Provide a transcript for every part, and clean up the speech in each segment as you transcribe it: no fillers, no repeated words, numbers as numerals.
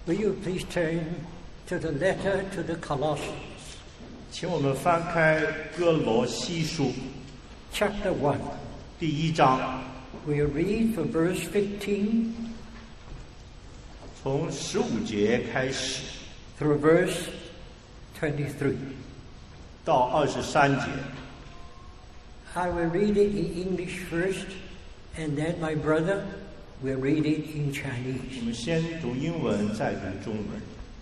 Will you please turn to the letter to the Colossians? 请我们翻开哥罗西书 Chapter 1. 第1章， We'll read from verse 15 从15节开始 through verse 23. 到23节。 I will read it in English first, and then my brother will read it in 我 Chinese. 们先读英文，再读中文。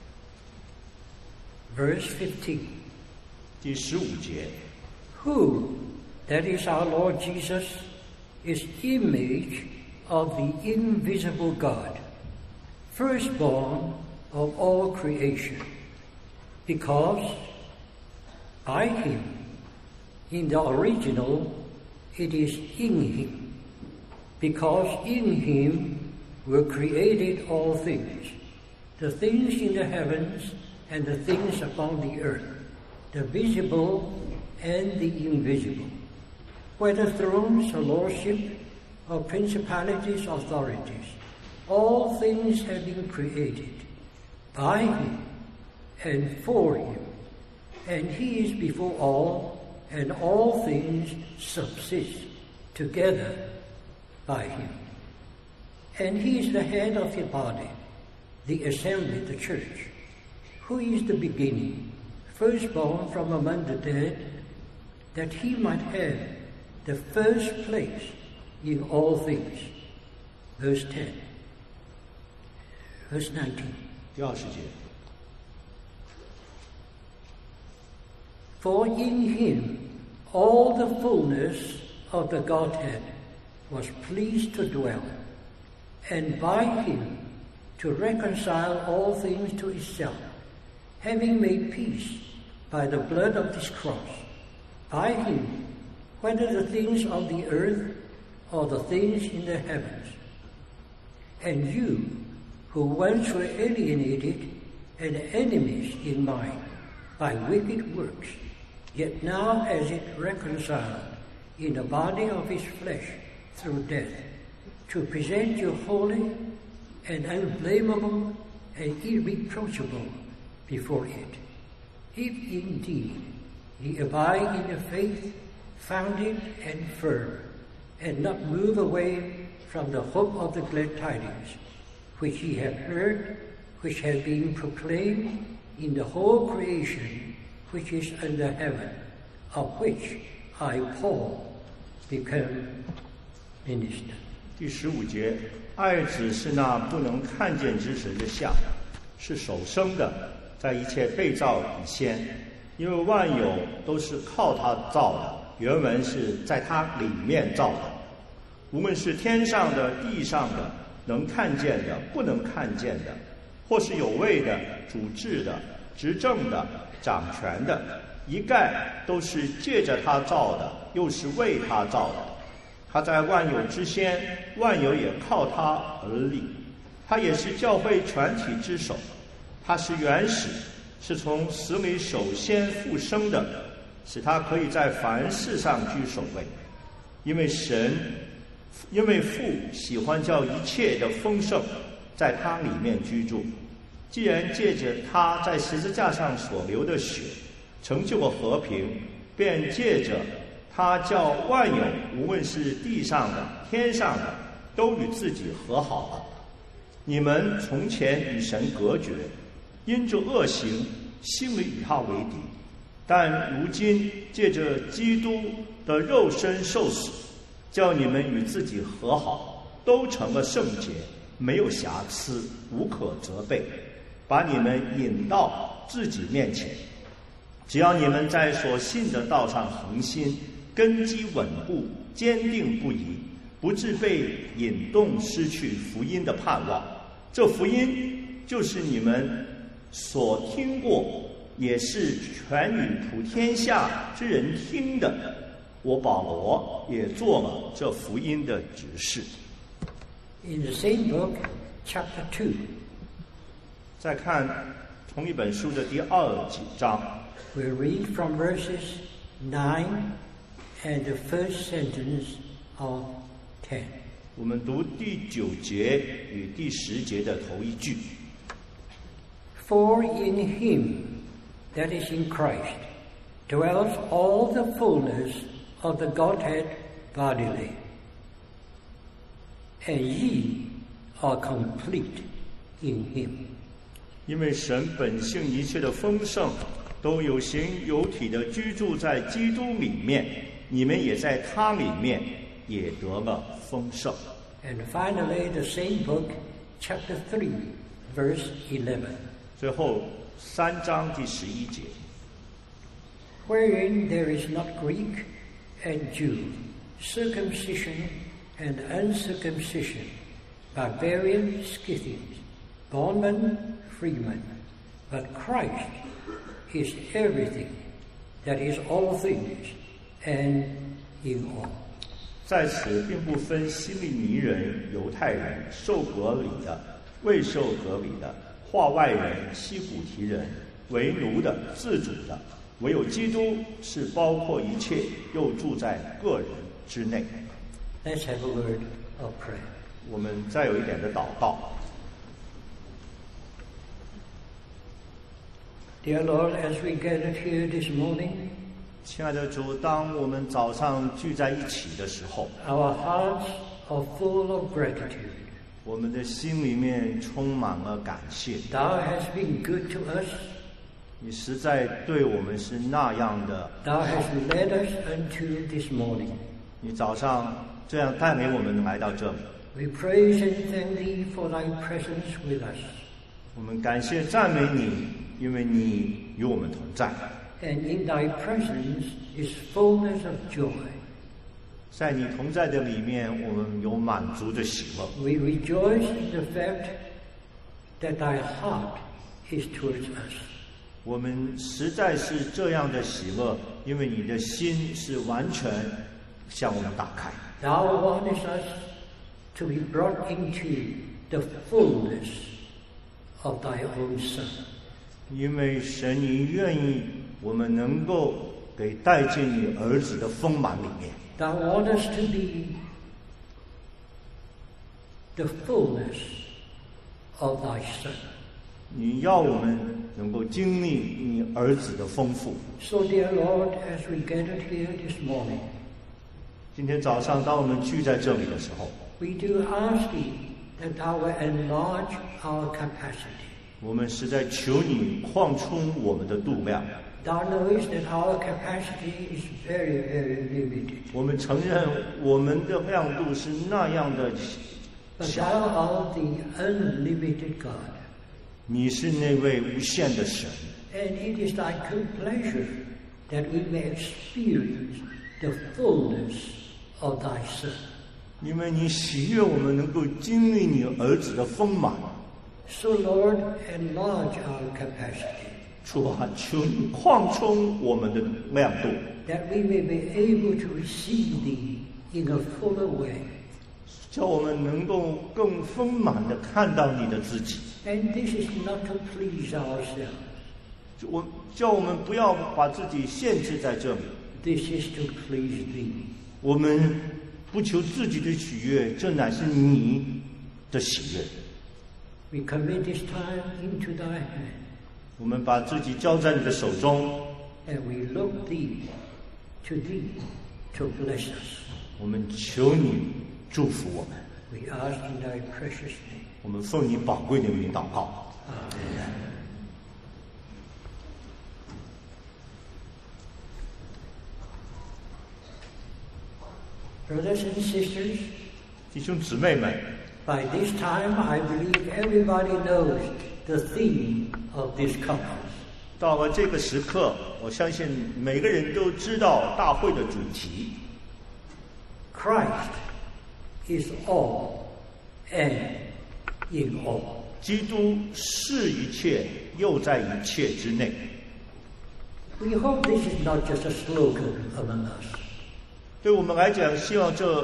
Verse 15. 第15节， Who, that is our Lord Jesus, is image of the invisible God, firstborn of all creation, because by him, in the original, it is in him, because in him were created all things, the things in the heavens and the things upon the earth, the visible and the invisible, whether thrones or lordship or principalities, authorities. All things have been created by him and for him, and he is before all, and all things subsist together by him. And he is the head of the body, the assembly, the church, who is the beginning, firstborn from among the dead, that he might have the first place in all things. Verse 10. Verse 19. 第20节， For in him all the fullness of the Godhead was pleased to dwell, and by him to reconcile all things to itself, having made peace by the blood of this cross. By him, whether the things of the earth or the things in the heavens. And you, who once were alienated and enemies in mind by wicked works, yet now has it reconciled in the body of his flesh through death, to present you holy and unblameable and irreproachable before it. If indeed ye abide in the faith, founded and firm, and not move away from the hope of the glad tidings, which ye have heard, which has been proclaimed in the whole creation which is under heaven, of which I, Paul, become minister. 第15节，爱子是那不能看见之神的像，是首生的，在一切被造以先，因为万有都是靠他造的。原文是在他里面造的，无论是天上的、地上的，能看见的、不能看见的，或是有位的、主治的、执政的、掌权的，一概都是借着他造的，又是为他造的。他在万有之先，万有也靠他而立。他也是教会全体之首，他是原始，是从死里首先复生的，使他可以在凡事上居首位。因为父喜欢叫一切的丰盛在他里面居住。既然借着他在十字架上所流的血成就了和平，便借着他叫万有，无论是地上的、天上的，都与自己和好了。你们从前与神隔绝，因着恶行，心里与他为敌，但如今借着基督的肉身受死，叫你们与自己和好，都成了圣洁，没有瑕疵，无可责备，把你们引到自己面前。只要你们在所信的道上恒心，根基稳固，坚定不移，不致被引动失去福音的盼望。这福音就是你们所听过，也是传与普天下之人听的。我保罗也做了这福音的指示。 In the same book, chapter 2, 再看同一本书的第2章， we'll read from verses 9 and the first sentence of 10. 我们读第9节与第10节的头一句。 For in him, that is in Christ, dwells all the fullness of the Godhead bodily. And ye are complete in him. 因为神本性一切的丰盛，都有形有体的居住在基督里面，你们也在他里面也得了丰盛。 And finally, the same book, chapter 3, verse 11. 最后3章第11节。 Wherein there is not Greek and Jew, circumcision and uncircumcision, barbarian, Scythians, bondman, freeman, but Christ is everything, that is all things, and in all. 在此并不分希利尼人、犹太人、受割礼的、未受割礼的、化外人、西古提人、为奴的、自主的，唯有基督是包括一切，又住在个人之内。 Let's have a word of prayer. 我们再有一点的祷告。 Dear Lord, as we gathered here this morning, 亲爱的主，当我们早上聚在一起的时候， our hearts are full of gratitude. 我们的心里面充满了感谢。 Thou hast been good to us. 你实在对我们是那样的， Thou hast led us unto this morning. 你早上这样带领我们来到这里。 We praise and thank Thee for Thy presence with us. 我们感谢赞美你，因为你与我们同在。 And in Thy presence is fullness of joy. 在你同在的里面，我们有满足的喜乐。 We rejoice in the fact that Thy heart is towards us. 我们实在是这样的喜乐，因为你的心是完全向我们打开。 Thou wantest us to be brought into the fullness of Thy own Son. 因为神，你愿意我们能够给带进你儿子的丰满里面。 Thou wantest to be the fullness of Thy Son. 你要我们能够经历你儿子的丰富。 So, dear Lord, as we gathered here this morning, 今天早上，当我们聚在这里的时候， we do ask Thee that Thou will enlarge our capacity. 我们实在求你扩充我们的度量。 Thou knowest that our capacity is very, very limited. 我们承认我们的亮度是那样的 But 小， Thou art the unlimited God. 你是那位无限的神。 And it is Thy good pleasure that we may experience the fullness of Thy Son. 因为你喜悦我们能够经历你儿子的丰满。 So, Lord, enlarge our capacity, 主啊，求你扩充我们的亮度， that we may be able to receive Thee in a fuller way. 叫我们能够更丰满的看到你的自己。 And this is not to please ourselves. 叫我们不要把自己限制在这里。 This is to please Thee. 我们不求自己的喜悦，这乃是你的喜悦。 We commit this time into Thy hand, 我们把自己交在你的手中， and we look to Thee to bless us. 我们求你祝福我们。 We ask in Thy precious name. 我们奉你宝贵的名祷告。 Brothers and sisters, 弟兄姊妹们， by this time I believe everybody knows the theme of this conference. 到了这个时刻，我相信每个人都知道大会的主题。 Christ is all and in all. 基督是一切，又在一切之内。 We hope this is not just a slogan among us. 对我们来讲，希望这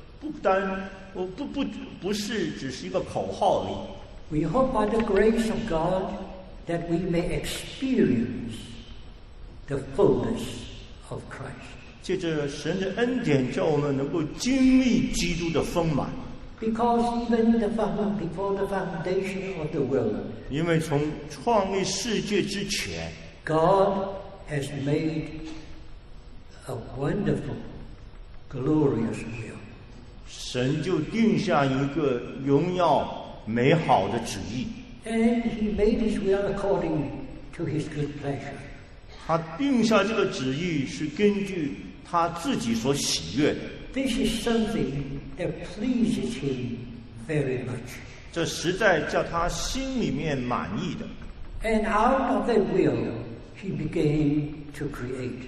不是只是一个口号而已。 We hope by the grace of God that we may experience the fullness of Christ. 借着神的恩典，叫我们能够经历基督的丰满。 Because even before the foundation of the world, 因为从创立世界之前， God has made a wonderful, glorious will. 神就定下一个荣耀美好的旨意， And he made his will according to his good pleasure. 他定下这个旨意是根据他自己所喜悦的， This is something that pleases him very much. 这实在叫他心里面满意的。 And out of that will, he began to create.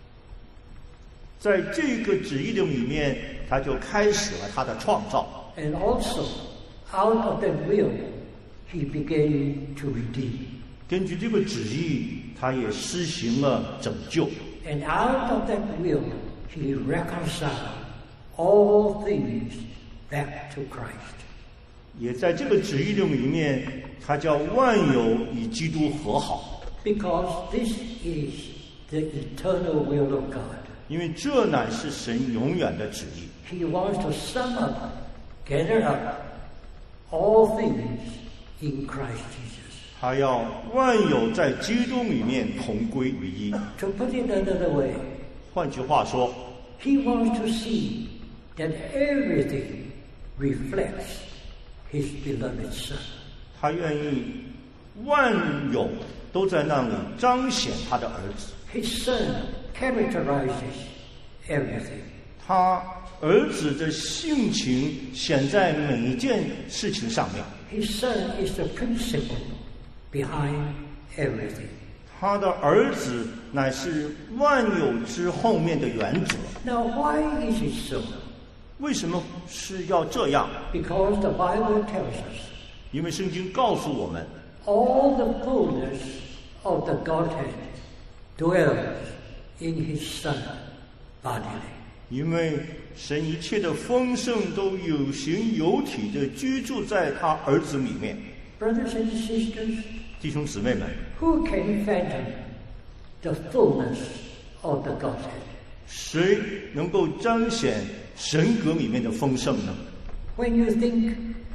在这个旨意的里面，他就开始了他的创造。 And also, out of that will, he began to redeem. 根据这个旨意，他也施行了拯救。 And out of that will, he reconciled all things back to Christ. 也在这个旨意的里面，他叫万有与基督和好， Because this is the eternal will of God. 因为这乃是神永远的旨意。 He wants to sum up, gather up all things in Christ Jesus. 他要万有在基督里面同归于一。 To put it another way, 换句话说， he wants to see that everything reflects his beloved Son. 他愿意万有都在那里彰显他的儿子。 His Son characterizes everything. 他儿子的性情显在每一件事情上面。 His Son is the principle behind everything. 他的儿子乃是万有之后面的原则。 Now, why is it so? 为什么是要这样？ Because the Bible tells us 因为圣经告诉我们， all the fullness of the Godhead dwells in his Son bodily. 因为神一切的丰盛都有形有体的居住在他儿子里面。 Brothers and sisters, 弟兄姊妹们， who can fathom the fullness of the Godhead? 谁能够彰显神格里面的丰盛呢？ When you think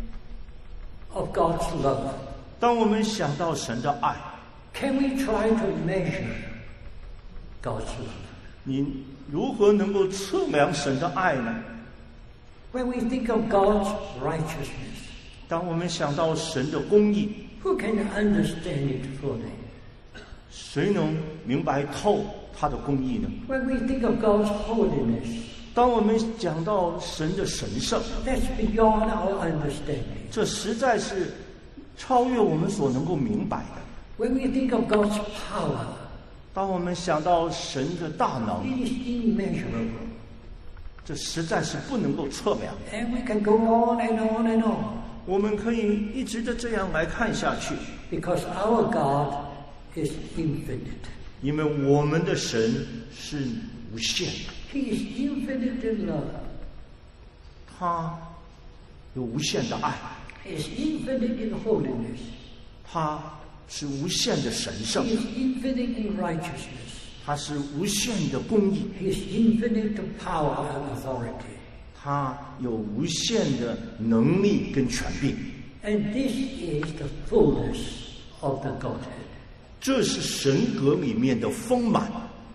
of God's love, 当我们想到神的爱， can we try to measure God's love? 你如何能够测量神的爱呢？ When we think of God's righteousness, 当我们想到神的公义， who can understand it fully? 谁能明白透他的公义呢？ When we think of God's holiness, 当我们讲到神的神圣， that's beyond our understanding. 这实在是超越我们所能够明白的。 When we think of God's power, 当我们想到神的大能， it is immeasurable. 这实在是不能够测量。 And we can go on and on and on. 我们可以一直的这样来看下去， Because our God is infinite. 因为我们的神是无限的， He is infinite in love. 他有无限的爱， He is infinite in holiness. 他是无限的神圣 He，is infinite in righteousness. 他是无限的公义， He is infinite in power and authority. 他有无限的能力跟权柄。 And this is the fullness of the Godhead. 这是神格里面的丰满，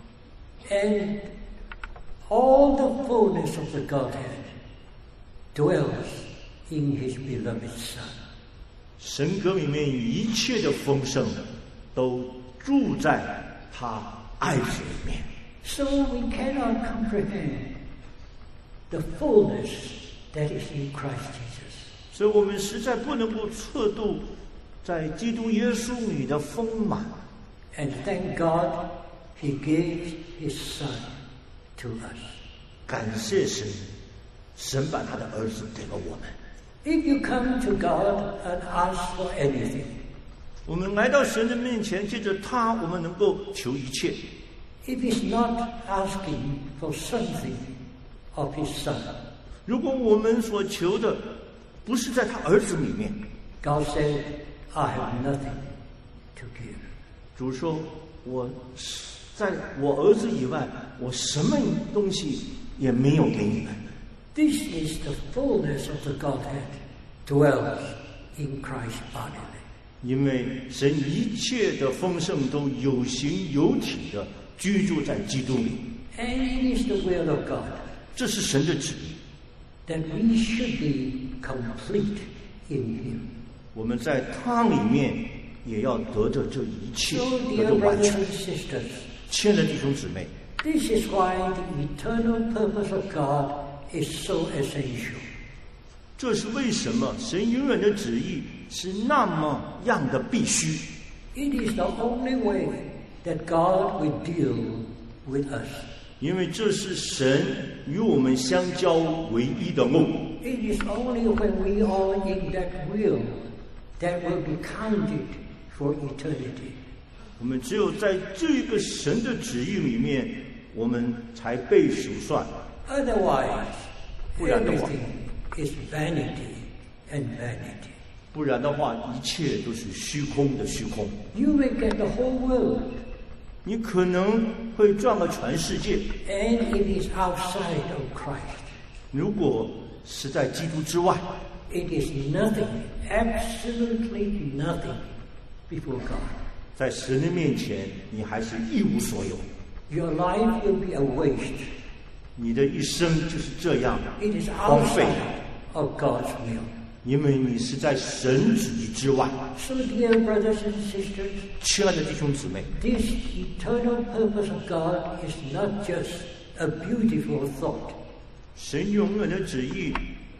And all the fullness of the Godhead dwells in his beloved Son. 神格里面一切的丰盛都住在他爱子里面。 So we cannot comprehend the fullness that is in Christ Jesus. 所以我们实在不能够测度在基督耶稣里的丰满。 And thank God he gave his Son to us. 感谢神，神把他的儿子给了我们。 If you come to God and ask for anything, 我们来到神的面前，借着他，我们能够求一切。 if he's not asking for something of his Son, 如果我们所求的不是在他儿子里面， God said, I have nothing to give. 主说：“我在我儿子以外，我什么东西也没有给你们。” This is the fullness of the Godhead dwells in Christ bodily. 因为神一切的丰盛都有形有体的居住在基督里。 And it is the will of God 这是神的旨意， that we should be complete in Him. 我们在他里面也要得着这一切， So, 得 dear 着完 brothers 全。 and sisters, 亲爱的弟兄姊妹， this is why the eternal purpose of God is so essential. 这是为什么神永远的旨意是那么样的必须。 It is the only way that God will deal with us. 因为这是神与我们相交唯一的路。 It is only when we are in that will that will be counted for eternity. 我们只有在这个神的旨意里面，我们才被数算。 Otherwise, 不然的话， everything is vanity and vanity. 不然的话，一切都是虚空的虚空。 You may get the whole world, 你可能会赚了全世界， and it is outside of Christ. 如果是在基督之外， It is nothing, absolutely nothing before God. 在神的面前，你还是一无所有。 Your life will be a waste. 你的一生就是这样 It is 荒废， outside of God's will. 因为你是在神旨意之外。 So, dear brothers and sisters, 亲爱的弟兄姊妹， this eternal purpose of God is not just a beautiful thought. 神永远的旨意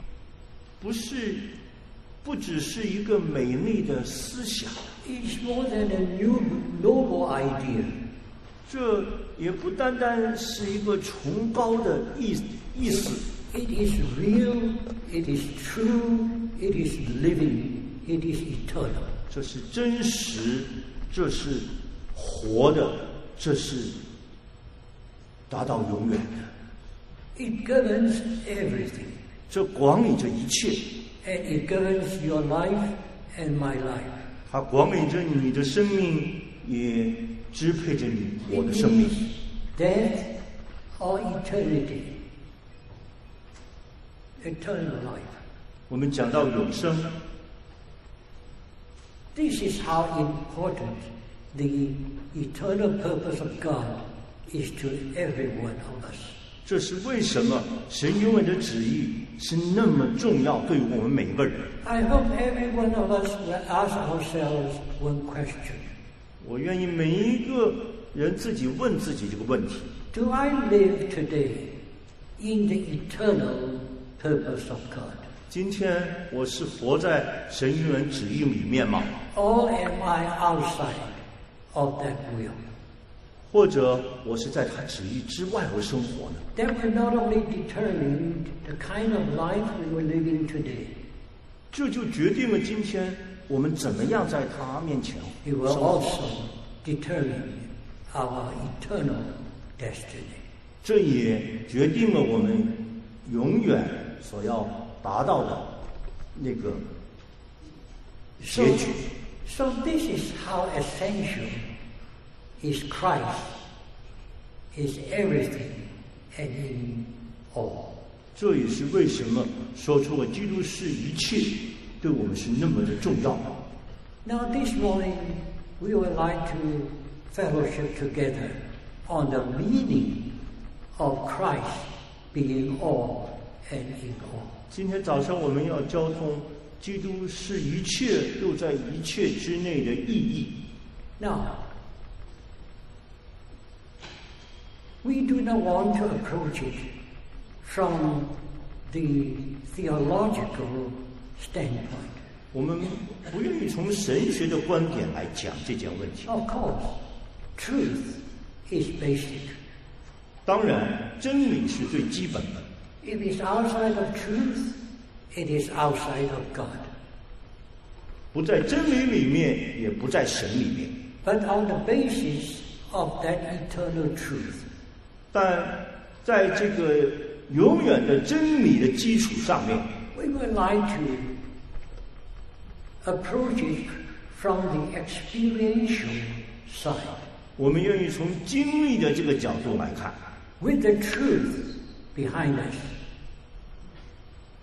不只是一个美丽的思想， It's more than a new noble idea. 这也不单单是一个崇高的意思， It is real, it is true, it is living, it is eternal. 这是真实，这是活的，这是达到永远的。 It governs everything, 这管理着一切， and it governs your life and my life. 它管理着你的生命，也支配着我 It 的生命。 means death or eternity. Eternal life. 我们讲到永生， This is how important the eternal purpose of God is to every one of us. 这是为什么神永远的旨意是那么重要，对于我们每一个人。 I hope every one of us will ask ourselves one question. 我愿意每一个人自己问自己这个问题： Do I live today in the eternal purpose of God? 今天我是活在神永远旨意里面吗？ Or am I outside of that will? 或者我是在他旨意之外而生活呢？ That will not only determine the kind of life we were living today, 这就决定了今天我们怎么样在他面前 it will 生活。 also determine our eternal destiny. 这也决定了我们永远所要达到的那个结局。 So this is how essential is Christ, is everything and in all. 这也是为什么说出了基督是一切，对我们是那么的重要。 Now this morning we would like to fellowship together on the meaning of Christ being all and in all. 今天早上我们要交通基督是一切又在一切之内的意义。 Now, we do not want to approach it from the theological standpoint. 我们不愿意从神学的观点来讲这件问题。 Of course, truth is basic. 当然，真理是最基本的。 If it's outside of truth, it is outside of God. 不在真理里面，也不在神里面。 But on the basis of that eternal truth, 但在这个永远的真理的基础上面， we would like to approach it from the experiential side, 我们愿意从经历的这个角度来看， with the truth behind us.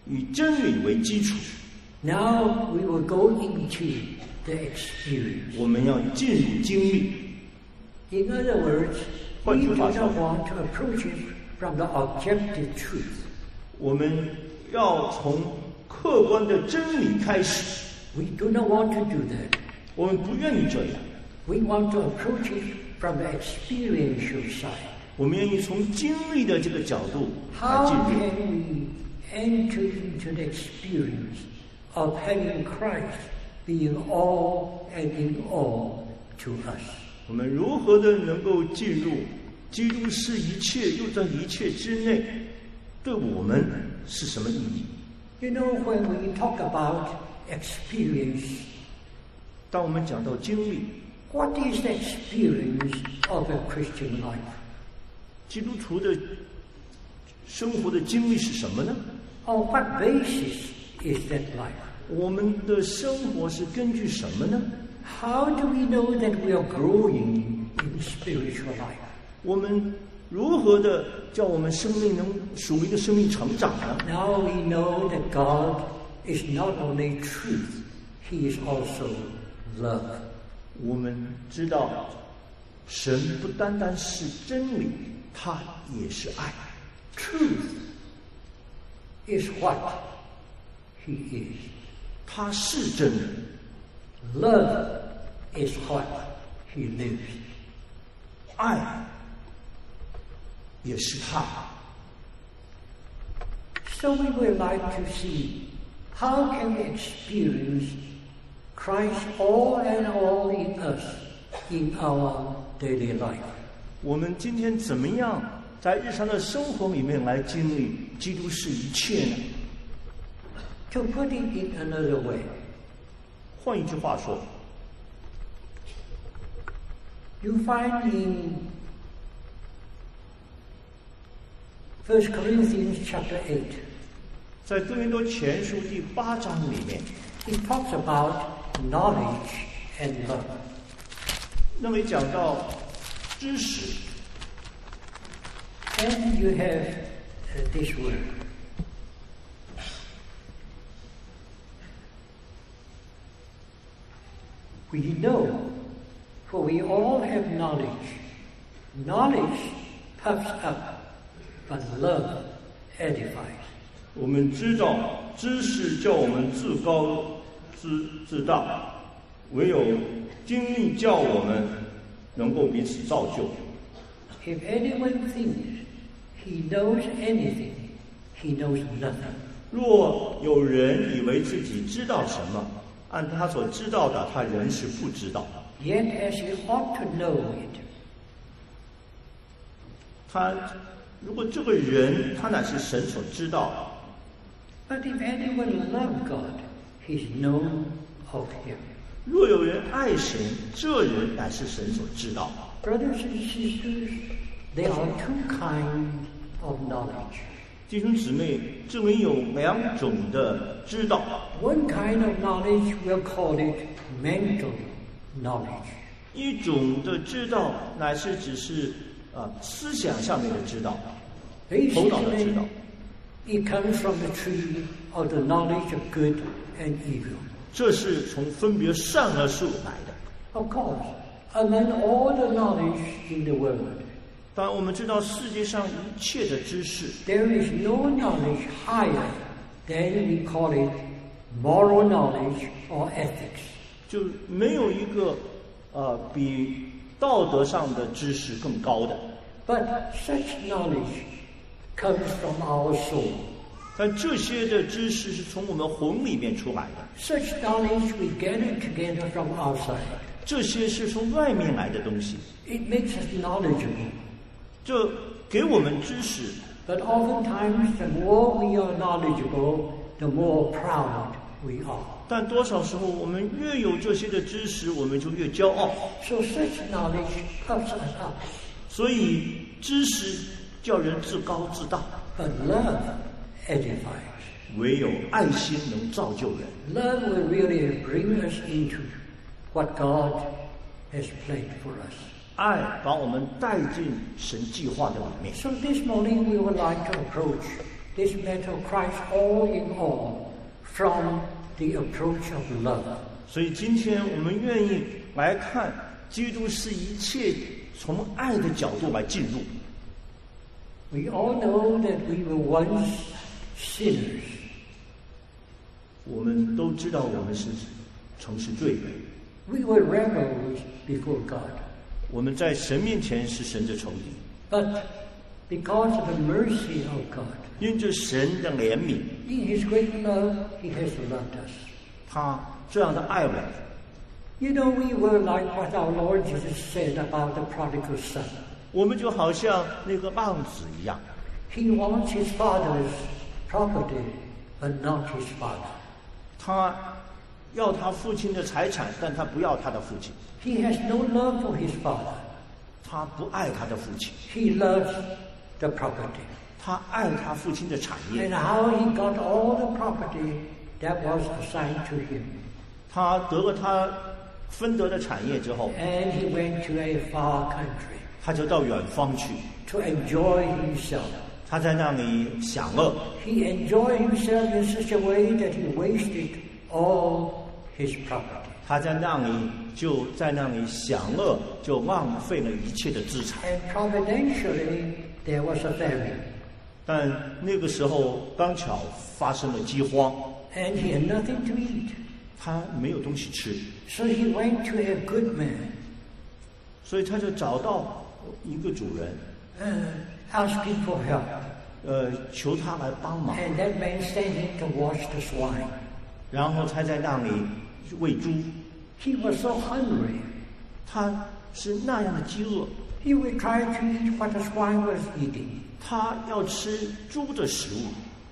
以真理为基础。 Now we will go into the experience. 我们要进入经历。 In other words, 换 we 句 do 话 not 说， want to approach it from the objective truth. 我们要从客观的真理开始。 We do not want to do that. 我们不愿意这样， We want to approach it from the experiential side. 我们愿意从经历的这个角度来 How 进入。 can we enter into the experience of having Christ being all and in all to us? 我们如何的能够进入基督是一切又在一切之内，对我们是什么意义？ You know, when we talk about experience, 当我们讲到经历， what is the experience of a Christian life? 基督徒的生活的经历是什么呢？ On what basis is that life? 我们的生活是根据什么呢？ How do we know that we are growing in spiritual life? 我们如何的叫我们生命能属灵的生命成长呢？ Now we know that God is not only truth, He is also love. 我们知道，神不单单是真理，他也是爱。 Truth is what He is. 他是真理， Love is what He lives. 爱也是他。 So we would like to see how can we experience Christ all and all in us in our daily life. 我们今天怎么样在日常的生活里面来经历基督是一切呢？ To put it in another way, 换一句话说， you find in 1 Corinthians chapter 8, 在哥林多前书第8章里面， it talks about knowledge and love. 那里讲到知识， And you have this word. We know, for we all have knowledge. Knowledge puffs up, but love edifies. 我们知道知识叫我们自高自大，唯有经历叫我们能够彼此造就。 If anyone thinks he knows anything, he knows nothing. 若有人以为自己知道什么，按他所知道的，他仍是不知道。 Yet as he ought to know it. 他如果这个人他乃是神所知道的， But if anyone loves God, he's known of him. 若有人爱神，这人乃是神所知道的。 Brothers and sisters, there are two kinds of knowledge. 弟兄姊妹，这里有2种的知道， One kind of knowledge, we'll call it mental knowledge. 一种的知道乃是只是思想上面的知道，头脑的知道。 Basically, it comes from the tree of the knowledge of good and evil. 这是从分别善恶树来的。 Of course, among all the knowledge in the world, 当然，我们知道世界上一切的知识， there is no knowledge higher than we call it moral knowledge or ethics. 就没有一个比道德上的知识更高的。 But such knowledge comes from our soul. 但这些的知识是从我们魂里面出来的， Such knowledge we gather together from outside. 这些是从外面来的东西， It makes us knowledgeable. 这给我们知识。 But oftentimes, the more we are knowledgeable, the more proud we are. 但多少时候，我们越有这些的知识，我们就越骄傲。 So such knowledge puffs us up. 所以知识叫人自高自大， But love edifies. 唯有爱心能造就人。 Love will really bring us into what God has planned for us. 爱把我们带进神计划的里面。 So this morning we would like to approach this matter of Christ all in all from the approach of love. 所以今天我们愿意来看，基督是一切从爱的角度来进入。 We all know that we were once sinners. 我们都知道我们是曾是罪人。 We were rebels before God. 我们在神面前是神的仇敌。 But because of the mercy of God, 因着神的怜悯， in His great love, He has loved us. 他这样的爱我们。 You know, we were like what our Lord Jesus said about the prodigal son. 我们就好像那个浪子一样， He wants his father's property, but not his father. 他要他父亲的财产，但他不要他的父亲。 He has no love for his father. 他不爱他的父亲， He loves the property. 他爱他父亲的产业。 And how he got all the property that was assigned to him. 他得了他分得的产业之后， And he went to a far country 他就到远方去， to enjoy himself. 他在那里享乐。 He enjoyed himself in such a way that he wasted all his property. 他在那里享乐，就浪费了一切的资产。 And providentially, there was a famine. 但那个时候刚巧发生了饥荒， And he had nothing to eat. 他没有东西吃， So he went to a good man, 所以他就找到一个主人， asking for help. 求他来帮忙， And that man standing to watch the swine. 然后他在那里喂猪。 He was so hungry. 他是那样的饥饿， He would try to eat what the swine was eating. 他要吃猪的食物。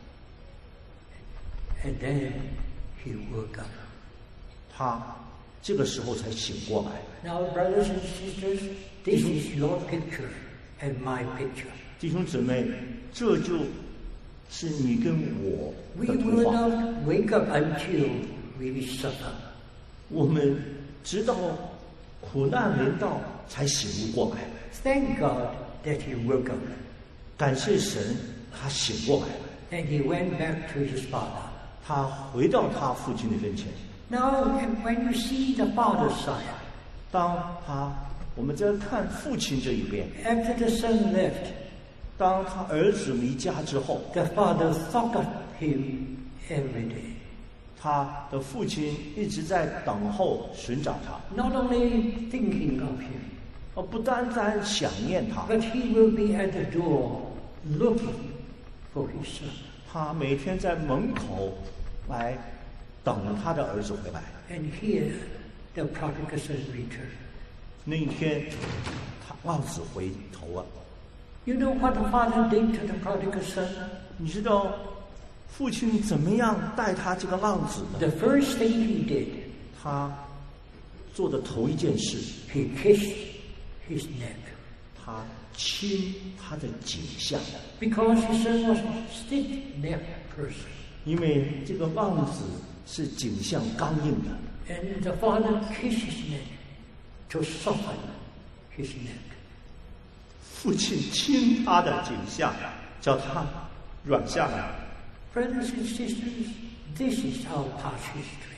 And then he woke up. 他这个时候才醒过来。 Now, brothers and sisters, this is your picture and my picture. 弟兄姊妹，这就是你跟我 We 的 will 图画。 not wake up until we suffer. 我们直到苦难临到才醒悟过来。 Thank God that he woke up. 感谢神，他醒过来了。 And he went back to his father. 他回到他父亲的跟前。 Now, when you see the father's side, 当我们在看父亲这一边， after the son left, 当他儿子离家之后， the father thought of him every day. 他的父亲一直在等候寻找他， Not only thinking of him, 不单想念他， but he will be at the door looking for his son. 他每天在门口来等他的儿子回来。 And here, the prodigal son returned. 那一天，浪子回头了。 You know what the father did to the prodigal son? 你知道父亲怎么样待他这个浪子呢？ The first thing he did, 他做的头一件事， he kissed his neck. 他亲他的颈项， Because his son was a stiff-necked person. 因为这个浪子是颈项刚硬的。 And the father kissed his neck to soften his neck. 父亲亲他的颈项，叫他软下来。 Brothers and sisters, this is our past history.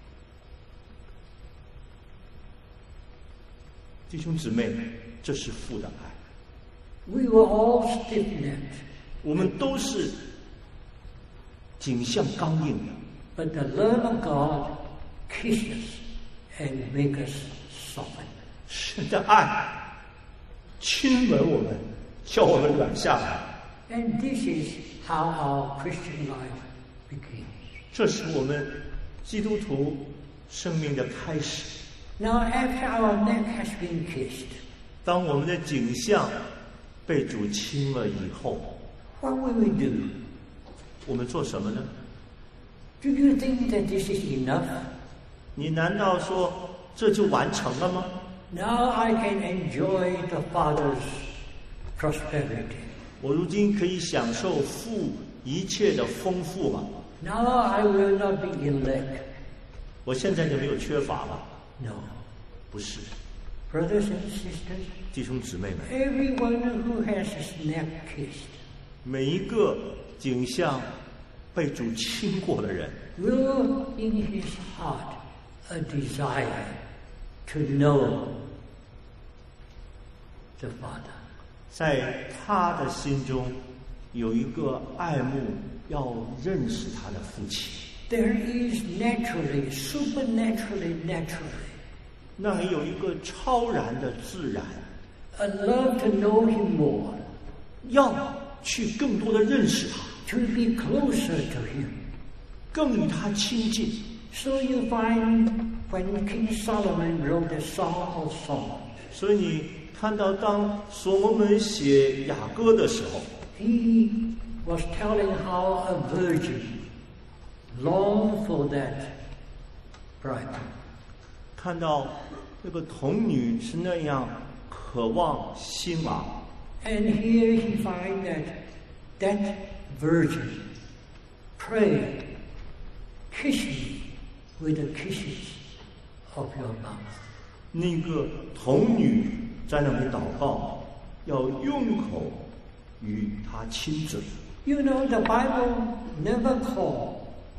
弟兄姊妹，这是父的爱。 We were all stiff-necked, 我们都是颈项刚硬的， but the love of God kisses us and makes us soften. 神的爱亲吻我们，叫我们软下来。 And this is how our Christian life begins. 这是我们基督徒生命的开始。 Now, after our neck has been kissed, 当我们的颈项被主亲了以后， what will we do? 我们做什么呢？ Do you think that this is enough? 你难道说这就完成了吗？ Now I can enjoy the Father's prosperity. 我如今可以享受父一切的丰富吗？ Now I will not be in lack. 我现在就没有缺乏了？ No. 不是， Brothers and sisters, 弟兄姊妹们， everyone who has his neck kissed 每一个景象被主亲过的人， will in his heart a desire to know the Father. 在他的心中有一个爱慕，要认识他的父亲。 There is naturally, naturally, 那里有一个超然的自然， a love to know him more, 要去更多的认识他， to be closer to him. 更与他亲近。 So you find when King Solomon wrote the Song of Songs, 所以你看到，当所罗门写雅歌的时候， he was telling how a virgin longed for that bridegroom. 看到那个童女是那样渴望新郎， And here he finds that virgin prayed, kiss me with the kisses of your mouth. 那个童女在那里祷告，要用口与他亲嘴。 You know, the Bible never called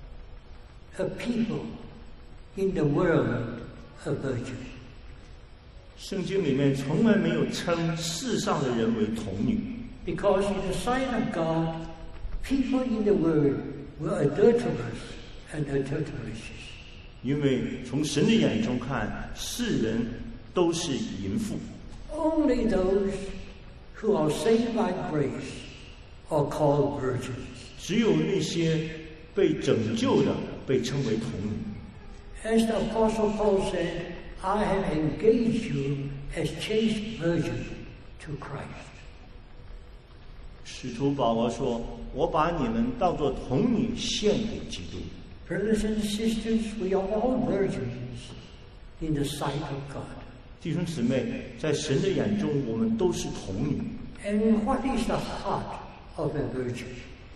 a people in the world a virgin. 圣经里面从来没有称世上的人为童女， Because in the sight of God, people in the world were adulterers and adulteresses. 因为从神的眼中看，世人都是淫妇， Only those who are saved by grace are called virgins. 只有那些被拯救的被称为童女。 As the Apostle Paul said, I have engaged you as chaste virgin to Christ. 使徒保罗说：“我把你们当作童女献给基督。” Brothers and sisters, we are all virgins in the sight of God. 弟兄姊妹，在神的眼中，我们都是童女。 And what is the heart of a virgin?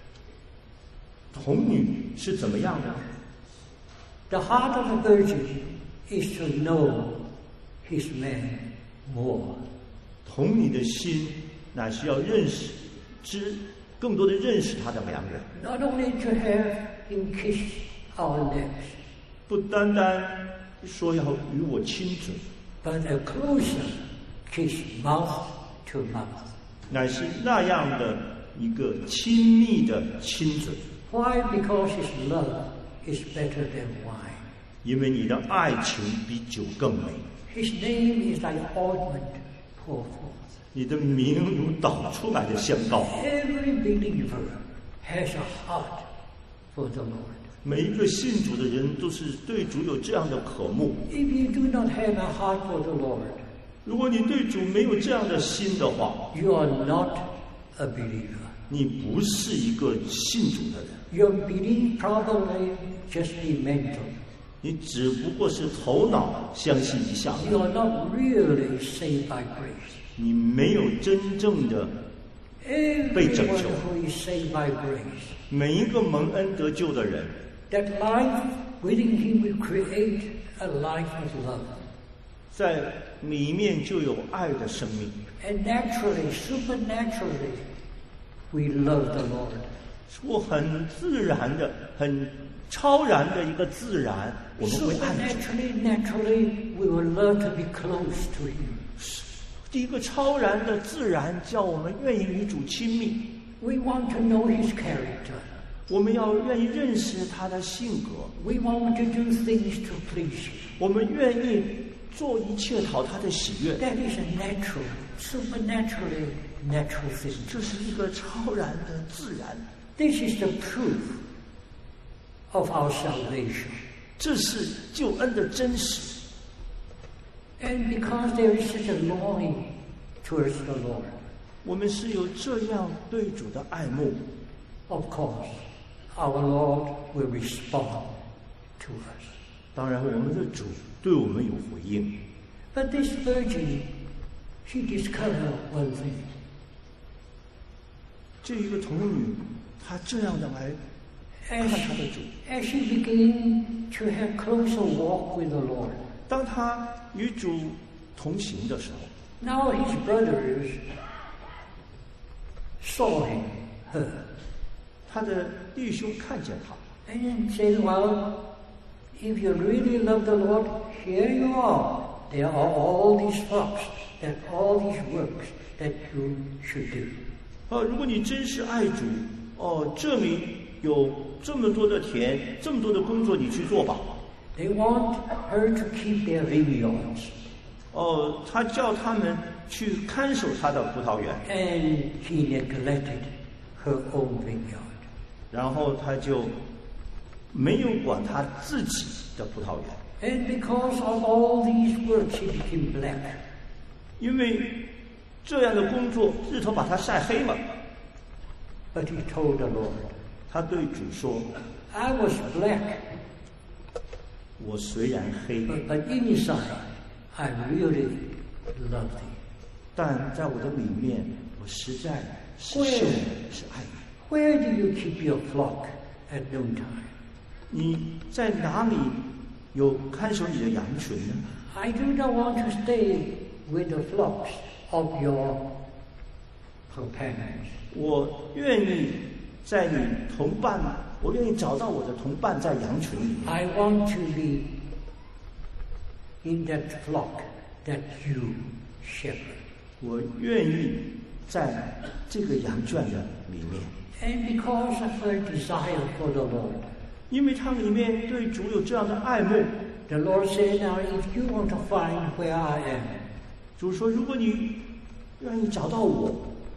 童女是怎么样的？ The heart of a virgin is to know his man more. 童女的心乃是要认识，更多的认识他的良人， Not only to have him kiss our necks, 不单单说要与我亲嘴， but a closer kiss mouth to mouth. 乃是那样的一个亲密的亲嘴。 Why? Because his love is better than wine. 因为你的爱情比酒更美， His name is like ointment poured forth. 你的名如导出来的香膏。 Every believer has a heart for the Lord. 每一个信主的人都是对主有这样的渴慕。 If you do not have a heart for the Lord, 如果你对主没有这样的心的话， you are not a believer. 你不是一个信主的人， Your belief probably just be mental. 你只不过是头脑相信一下， You are not really saved by grace. 你没有真正的被拯 Everyone 救。 who is saved by grace, 每一个蒙恩得救的人， that life within him will create a life of love. 在里面就有爱的生命， And naturally, supernaturally, we love the Lord. 我很自然的、很超然的一个自然，我们会爱主。 Naturally, we will learn to be close to him. 第一个超然的自然，叫我们愿意与主亲密。 We want to know his character. 我们要愿意认识他的性格， We want to do things to please him. 我们愿意做一切讨他的喜悦。 That is a natural, supernaturally natural thing. 这是一个超然的自然， This is the proof of our salvation. 这是救恩的真实。 And because there is such a longing towards the Lord, 我们是有这样对主的爱慕， of course, our Lord will respond to us. 当然我们的主对我们有回应。 But this virgin, she discovered one thing. 这一个童女，她这样的来 As 看她的主， as she began to have closer walk with the Lord, 当她与主同行的时候， now his brothers saw him, her, 他的弟兄看见他。 And said, well, if you really love the Lord, here you are. There are all these flocks, that all these works that you should do. 如果你真是爱主，这里有这么多的田，这么多的工作，你去做吧。 They want her to keep their vineyards. 他叫他们去看守他的葡萄园。 And she neglected her own vineyard. 然后他就没有管他自己的葡萄园。 And because of all these works, he became black. 因为这样的工作，日头把他晒黑了。 But he told the Lord, 他对主说 I was black, 我虽然黑， but inside I really love thee. 但在我的里面，我实在是爱你，是爱你。 Where do you keep your flock at noontime? 你在哪里有看守你的羊群呢？ I do not want to stay with the flocks of your companions. 我愿意在你同伴，我愿意找到我的同伴在羊群里。 I want to be in that flock that you shepherd. 我愿意在这个羊圈的里面。 And because of her desire for the Lord, 因为他里面对主有这样的爱慕， the Lord said, now if you want to find where I am, 主说：“如果你愿意找到我，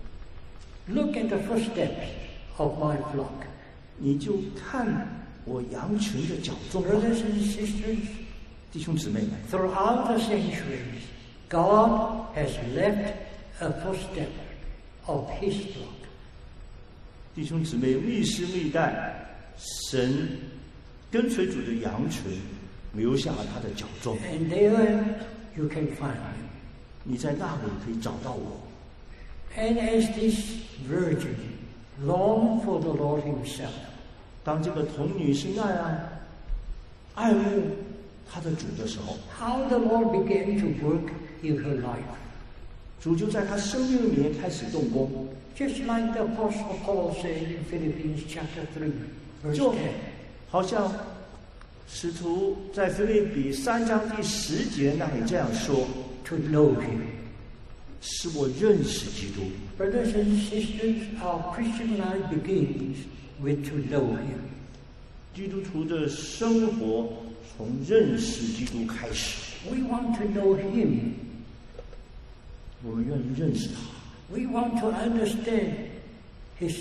look at the footsteps of my flock. 你就看我羊群的脚踪吧。” Brothers and sisters, 弟兄姊妹们， throughout the centuries, God has left a footstep of His flock. 弟兄姊妹，历世历代，神跟随主的羊群留下了他的脚踪。 And there you can find Him. 你在那里可以找到我。 And as this virgin longed for the Lord Himself, 当这个童女是那样爱慕她的主的时候， how the Lord began to work in her life. 主就在她生命里面开始动工。 Just like the Apostle Paul said in Philippians chapter 3, verse 就 10. 好像使徒在腓立比3章第10节那里这样说： To know Him. 使我认识基督。 Brothers and sisters, our Christian life begins with to know Him. 基督徒的生活从认识基督开始。 We want to know Him. 我们愿意认识他， We want to understand His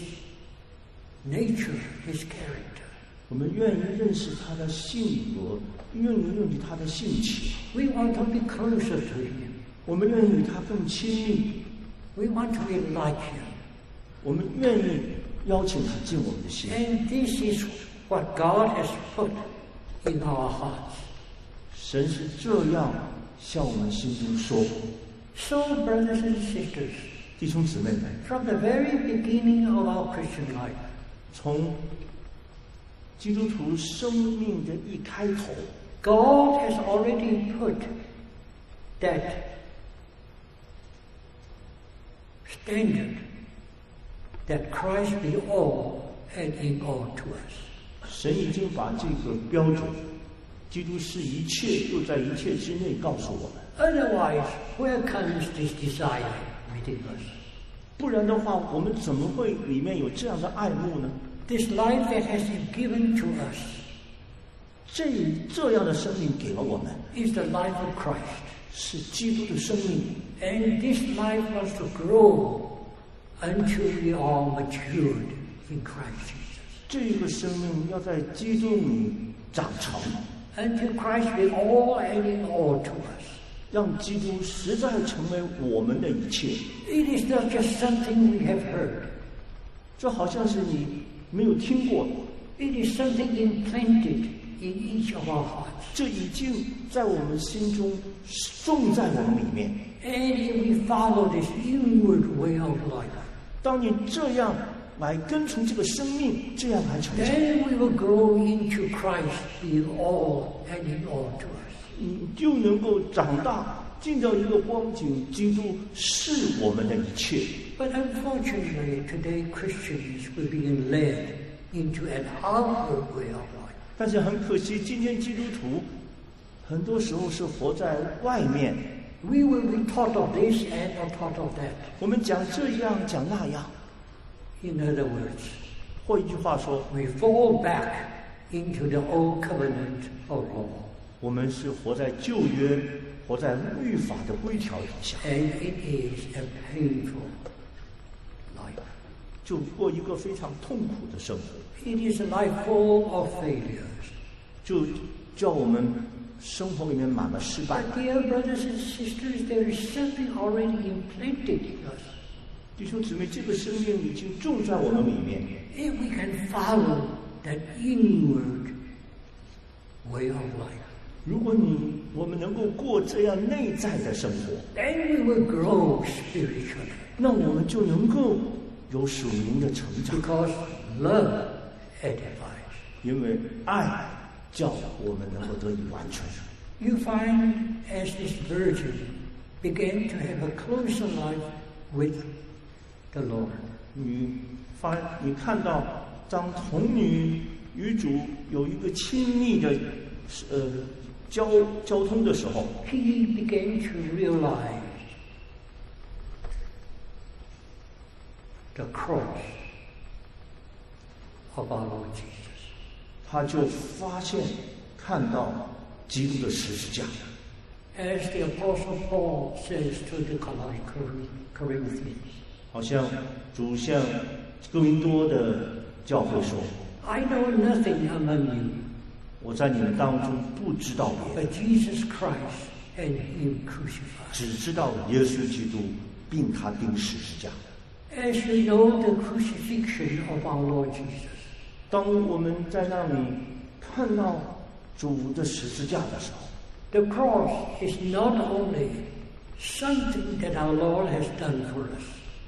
nature, His character. 我们愿意认识他的性格，愿意认识他的性情。 We want to be closer to Him. 我们愿意与他更亲密， We want to be like Him. 我们愿意邀请他进我们的心。 And this is what God has put in our hearts. 神是这样向我们心中说。 So, brothers and sisters, 弟兄姊妹们， from the very beginning of our Christian life, 从基督徒生命的一开头， God has already put that standard that Christ be all and in all to us. 神已经把这个标准，基督是一切，又在一切之内告诉我们。 Otherwise, where comes this desire within us? 不然的话，我们怎么会里面有这样的爱慕呢？ This life that has been given to us 这样的生命给了我们， is the life of Christ. 是基督的生命。 And this life wants to grow until we are matured in Christ Jesus. 这个生命要在基督里长成， Until Christ be all and in all to us. 让基督实在成为我们的一切。 It is not just something we have heard. 这好像是你没有听过， It is something implanted in each of our hearts. 这已经在我们心中种在我们里面。 And if we follow this inward way of life, 当你这样来跟从这个生命，这样来成长， then we will grow into Christ being all and in all to us. 你就能够长大， 进到一个光景，基督是我们的一切。 But unfortunately, today Christians were being led into an outward way of life. 但是很可惜，今天基督徒很多时候是活在外面。 We will be taught of this and or taught of that. 我们讲这样，讲那样。 In other words, 或一句话说， we fall back into the old covenant of law. 我们是活在旧约，活在律法的规条底下。 And it is a painful life. 就过一个非常痛苦的生活。 It is a life full of failures. 就叫我们生活里面满了失败。 But dear brothers and sisters, there is something already implanted in us. 弟兄姊妹，这个生命已经种在我们里面。 If we can follow that inward way of life, 如果我们能够过这样内在的生活， then we will grow spiritually. 那我们就能够有属灵的成长。 Because love edifies. 因为爱叫我们能够得以完全。 You find as this virgin began to have a closer life with the Lord. 你看到当童女与主有一个亲密的交通的时候， He began to realize the cross of our Lord Jesus. 他就发现看到基督的十字架。 As the Apostle Paul says to the Corinthians, 好像主向哥林多的教会说， I know nothing among you 我在你们当中不知道别 but 的， Jesus Christ and Him crucified. 只知道耶稣基督并他钉十字架。 As you know the crucifixion of our Lord Jesus, 当我们在那里看到主的十字架的时候， the cross is not only something that our Lord has done for us,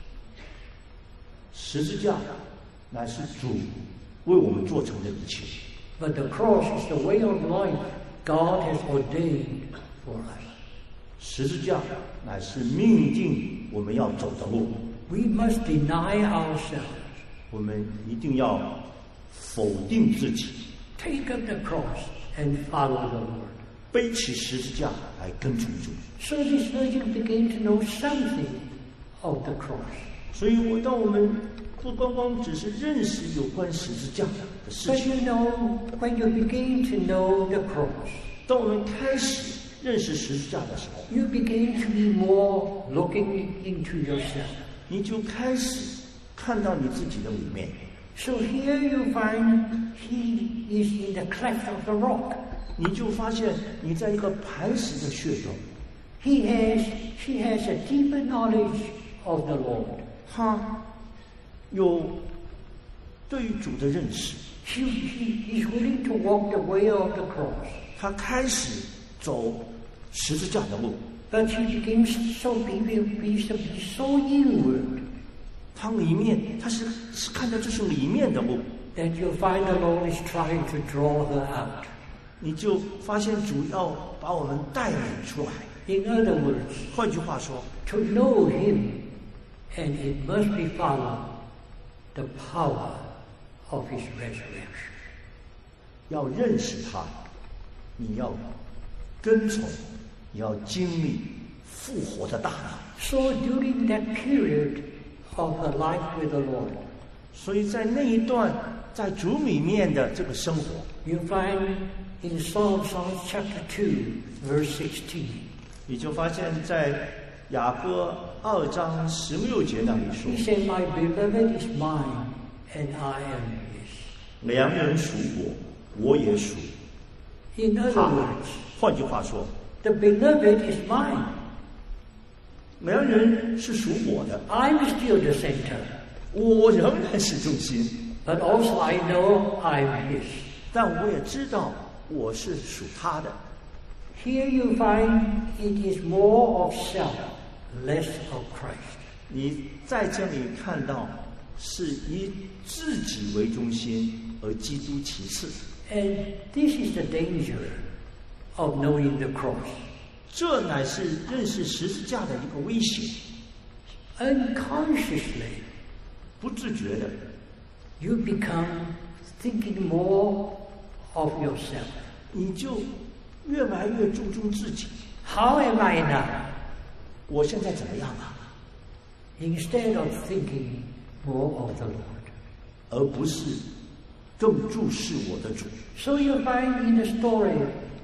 十字架乃是主为我们做成的一切。 but the cross is the way of life God has ordained for us. 十字架乃是命定我们要走的路， We must deny ourselves, 我们一定要否定自己， take up the cross, and follow the Lord. 背起十字架来跟从主。 So this virgin began to know something of the cross. 所以当我们不光光只是认识有关十字架的事 But 情， you know, when you begin to know the cross, 当我们开始认识十字架的时候， you begin to be more looking into yourself. 你就开始看到你自己的里面。 So here you find he is in the cleft of the rock. 你就发现你在一个磐石的穴洞， She has a deeper knowledge of the Lord. 他有对于主的认识， He is willing to walk the way of the cross. 他开始走十字架的路， But he begins to be so inward 他里面他是看到这是里面的路， that you find the Lord is trying to draw her out. 你就发现主要把我们带领出来。 In other words, 换句话说， to know him, and it must be followed the power of his resurrection. 要认识他，你要跟从，你要经历复活的大能。 So during that period of her life with the Lord, 所以在那一段在主里面的这个生活， you find in Psalms chapter 2, verse 16, 你就发现在雅歌2章16节那里说 he，said, My beloved is mine, and I am his. 良人属我，我也属 In other 他。 words, 换句话说， the beloved is mine. 良人是属我的， I'm still the center, 我仍然是中心， but also I know I'm his. 但我也知道我是属他的。 Here you find it is more of self, less of Christ. 你在这里看到是以自己为中心，而基督其次。 And this is the danger of knowing the cross. 这乃是认识十字架的一个威胁。 Unconsciously, 不自觉的， you become thinking more of yourself. 你就越来越注重自己。 How am I now? 我现在怎么样啊？ Instead of thinking more of the Lord. 而不是更注视我的主。 So you find in the story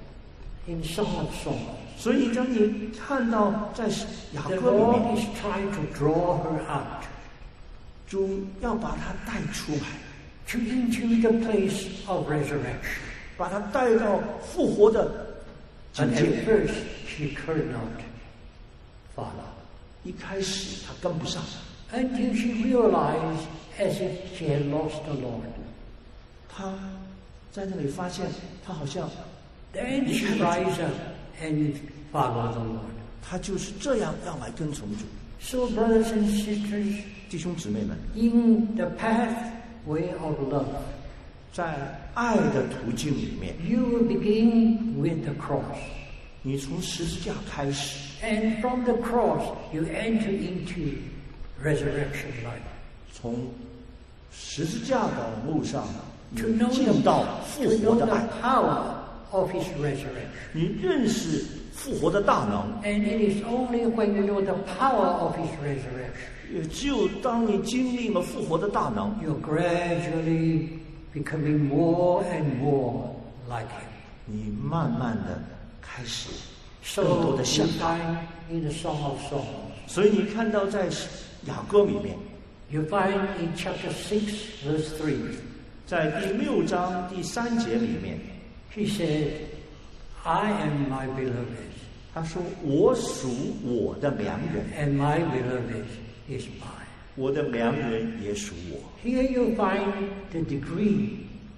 in Song of Songs, 所以当你看到在雅 the 歌里 Lord 面， is trying to draw her out 主要把他带出来， to into the place of resurrection. 把他带到复活的境 And 界 at。first she could not follow, 一开始他跟不上， until she realized as if she had lost the Lord. 他在那里发现他好像 Then she rise up and follow the Lord. 他就是这样要来跟从主。 So brothers and sisters, 弟兄姊妹们， in the pathway of love, 在爱的途径里面， you will begin with the cross. 你从十字架开始， And from the cross, you enter into resurrection life. 从十字架的路上，你 To know 进到复 to 活 know 的 the 爱， power of His resurrection. 你认识复活的大能。 And it is only when you know the power of His resurrection, 也只有当你经历了复活的大能， you're gradually becoming more and more like Him. 你慢慢的开始 So 更多 you 的像他。 find in the Song of Songs, 所以你看到在雅歌里面， you find in chapter 6, verse 3, 在第6章第3节里面， He said, I am my beloved, 他说：“我属我的良人， and my beloved is mine. 我的良人也属我。” Here you find the degree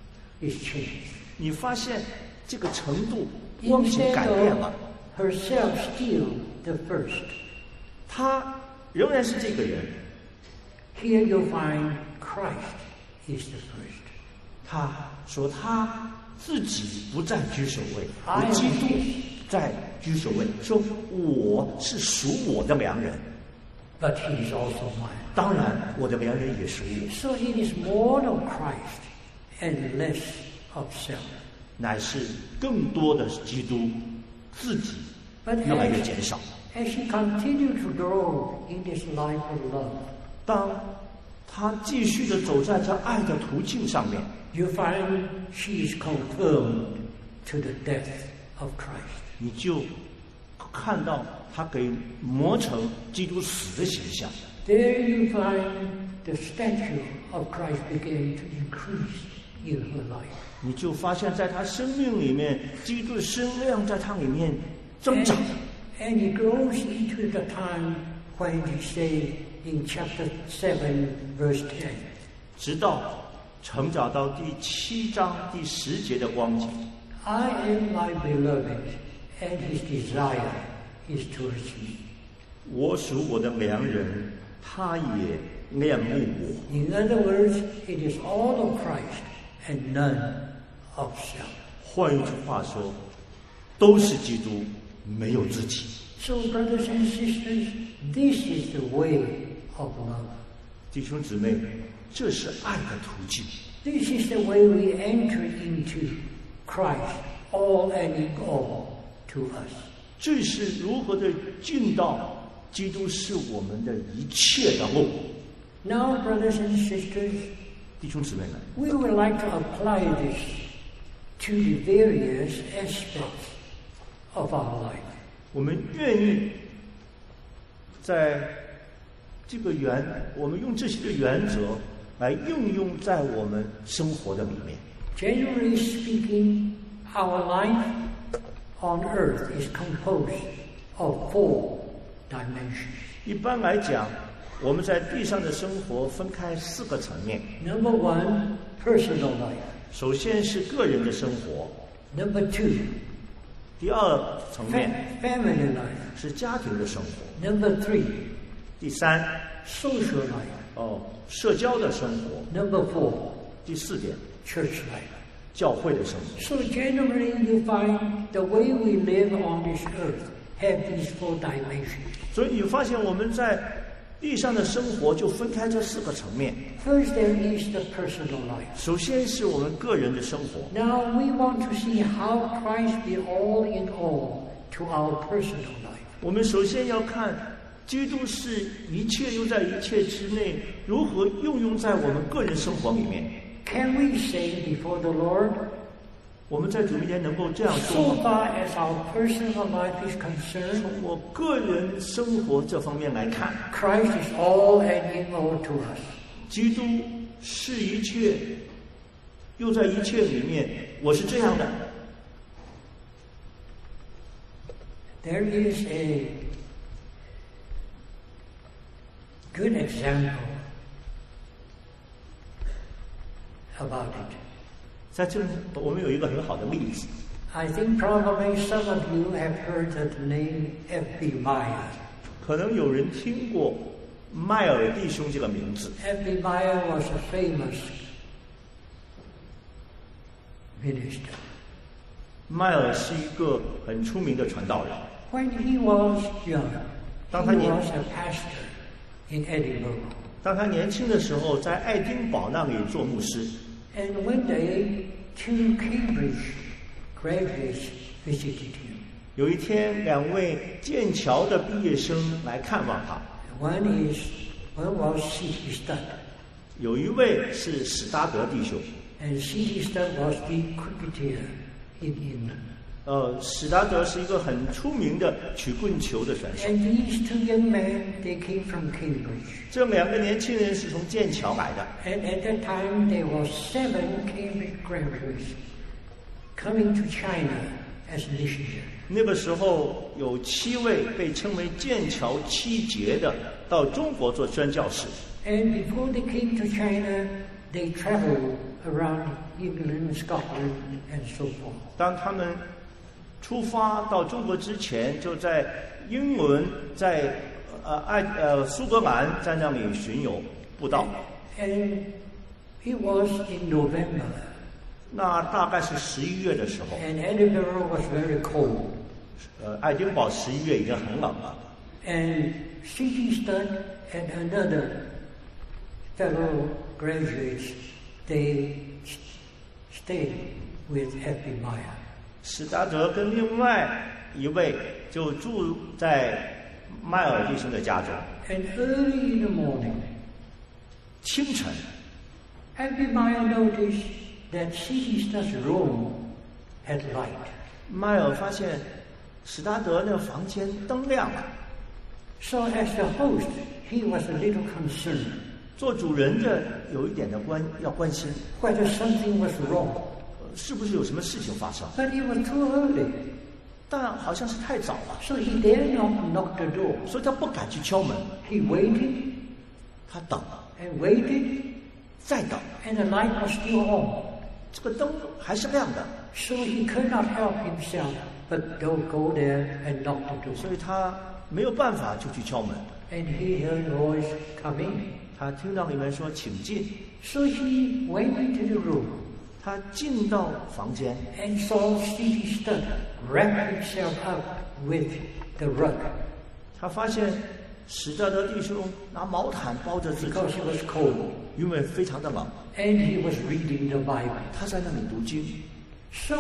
is changed. 你发现这个程度光景 Instead 改变了， of herself still the first, 他仍然是这个人， here you find Christ is the first. 他说他自己不再居首位， I 而基 am 督 his, 在居首位，说我是属我的良人。 but he is also mine. 当然，我的良人也属我， So it is more of Christ and less of self. 乃是更多的基督，自己 But 越来越减少。 as she continued to grow in this life of love, 当他继续的走在这爱的途径上面， you find she is confirmed to the death of Christ. 你就看到他给磨成基督死的形象。 There you find the stature of Christ began to increase in her life. 你就发现，在他生命里面，基督的身量在他里面增长。 And it grows into the time when he said in chapter 7, verse 10, 直到成长到第7章第10节的光景。 I am my beloved, and his desire is towards me. 我属我的良人，他也恋慕我。 In other words, it is all of Christ and none of self. 换一句话说，都是基督，没有自己。 So, brothers and sisters, this is the way of love. 弟兄姊妹，这是爱的途径。 This is the way we enter into Christ, all and in all to us. 这是如何的进到基督是我们的一切的路。 Now, brothers and sisters, 弟兄姊妹们， we would like to apply this to the various aspects of our life. 我们愿意在这个我们用这些的原则来应用在我们生活的里面。 Generally speaking, our life on earth is composed of 4 dimensions. 一般来讲，我们在地上的生活分开4个层面。 Number 1, personal life. 首先是个人的生活， Number 2, 第二层面 family life. 是家庭的生活， Number 3, 第三 social life. 社交的生活， Number 4, 第4点 church life. 教会的生活。 So generally you find the way we live on this earth have these 4 dimensions. 所以你发现我们在地上的生活就分开这4个层面。 First, there is the personal life. 首先是我们个人的生活。 Now, we want to see how Christ be all in all to our personal life. 我们首先要看基督是一切又在一切之内，如何应用在我们个人生活里面。 Can we say before the Lord, 我们在主面前能够这样说 so 吗？ far as our personal life is concerned, 从我个人生活这方面来看， Christ is all and in all to us. 基督是一切，又在一切里面，我是这样的。 There is a good example about it. 在这里，我们有一个很好的例子。 I think probably some of you have heard the name F.B. Meyer. 可能有人听过迈尔弟兄这个名字。 F.B. Meyer was a famous minister. 迈尔是一个很出名的传道人。 When he was young, 当 he 他年- was a pastor in Edinburgh. 当他年轻的时候，在爱丁堡那里做牧师。 And one day, 2 Cambridge graduates visited him. 有一天，2位剑桥的毕业生来看望他， One was C.T. Studd, 有一位是史达德弟兄。 and C.T. Studd was the cricketer in England. 史达德是一个很出名的曲棍球的选手。 And these 2 young men, they came from Cambridge. 这2个年轻人是从剑桥来的。 And at that time, there were 7 Cambridge graduates coming to China as missionaries. 那个时候有7位被称为剑桥7杰的到中国做宣教士。 And before they came to China, they traveled around England, Scotland, and so forth. 当他们出发到中国之前，就在英伦、在苏格兰在那里巡游布道。 And it was in November, 那大概是11月的时候， and Edinburgh was very cold. 爱丁堡11月已经很冷了。 And C.T. Studd and another fellow graduates, they stayed with F.B. Meyer. 史达德跟另外一位就住在迈尔弟兄的家中。 And early in the morning, 清晨， F.B. Meyer noticed that C.T. Studd's room had light. 迈尔发现史达德那个房间灯亮了。 So as the host, he was a little concerned 做主人的有一点的要关心， whether something was wrong. 是不是有什么事情发生？ But it was too early, 但好像是太早了， so he dared not knock the door. 所以他不敢去敲门。 He waited 他等了， and waited, 再等， and the light was still on. 这个灯还是亮的， So he could not help himself but don't go there and knock the door. 所以他没有办法就去敲门。 And he heard a voice come in. 他听到里面说请进， So he went into the room 他进到房间， and saw C.T. Studd wrap himself up with the rug 他发现史达德弟兄拿毛毯包着自己， because it was cold. 因为非常的冷， And he was reading the Bible. 他在那里读经。 So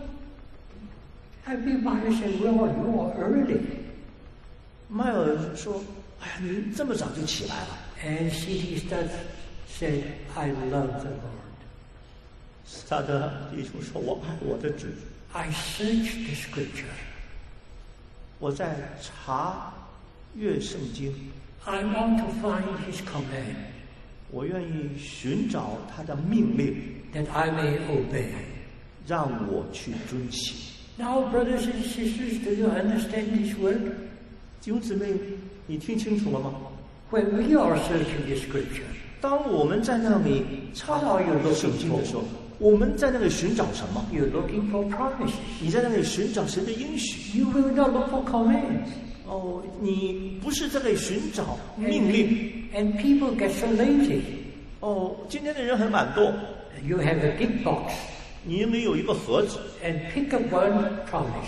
everybody said, well, you are early. 迈尔说：“哎呀，你这么早就起来了。” And C.T. Studd said, I love the Lord. 史达德弟兄说：“我爱我的主， I searched the scripture. 我在查阅圣经， I want to find his command 我愿意寻找他的命令， that I may obey. 让我去遵行。” Now, brothers and sisters, do you understand this word? 弟兄姊妹，你听清楚了吗？ When we are searching the scripture, 当我们在那里查考圣经的时候，我们在那里寻找什么？ you're looking for promises. 你在那里寻找神的应许。 You will not look for commands. 哦，你不是在那里寻找命令。 And people get so lazy. 哦，今天的人很懒惰。 You have a big box 你里有一个盒子， and pick up one promise.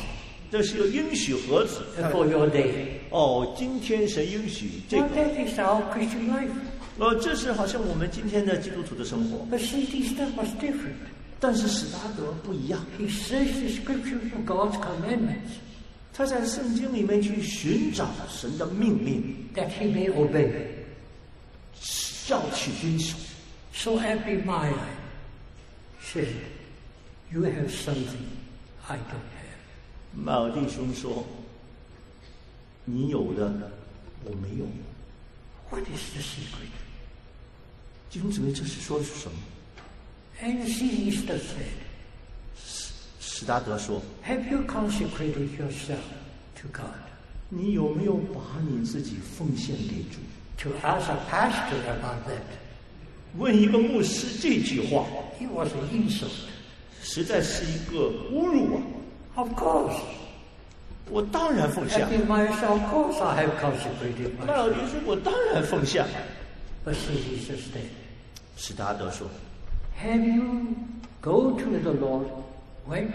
这是个应许盒子。 for your day. 哦，今天神应许这 Well, 个， that is our Christian life. 这是好像我们今天的基督徒的生活。 But C.T. Studd was different. 但是史达德不一样， He searched the scriptures for God's commandments 他在圣经里面去寻找神的命令， that he may obey. 要去遵守。 So Abimelech said, "You have something I don't have." 麦尔弟兄说：“你有的我没有。 What is the secret? ” 弟兄姊妹，这是说是什么？ And C.T. Studd said, 史达德说 "Have you consecrated yourself to God?" 你有没有把你自己奉献给主？ To ask a pastor about that, 问一个牧师这句话， it was an insult. 实在是一个侮辱啊！ Of course. 我当然奉献。 Abimelech said, "Of course I have consecrated 麦尔 myself." 弟说：“我当然奉献。 But C.T. Studd said, ” 史达德说 "Have you go to the Lord, went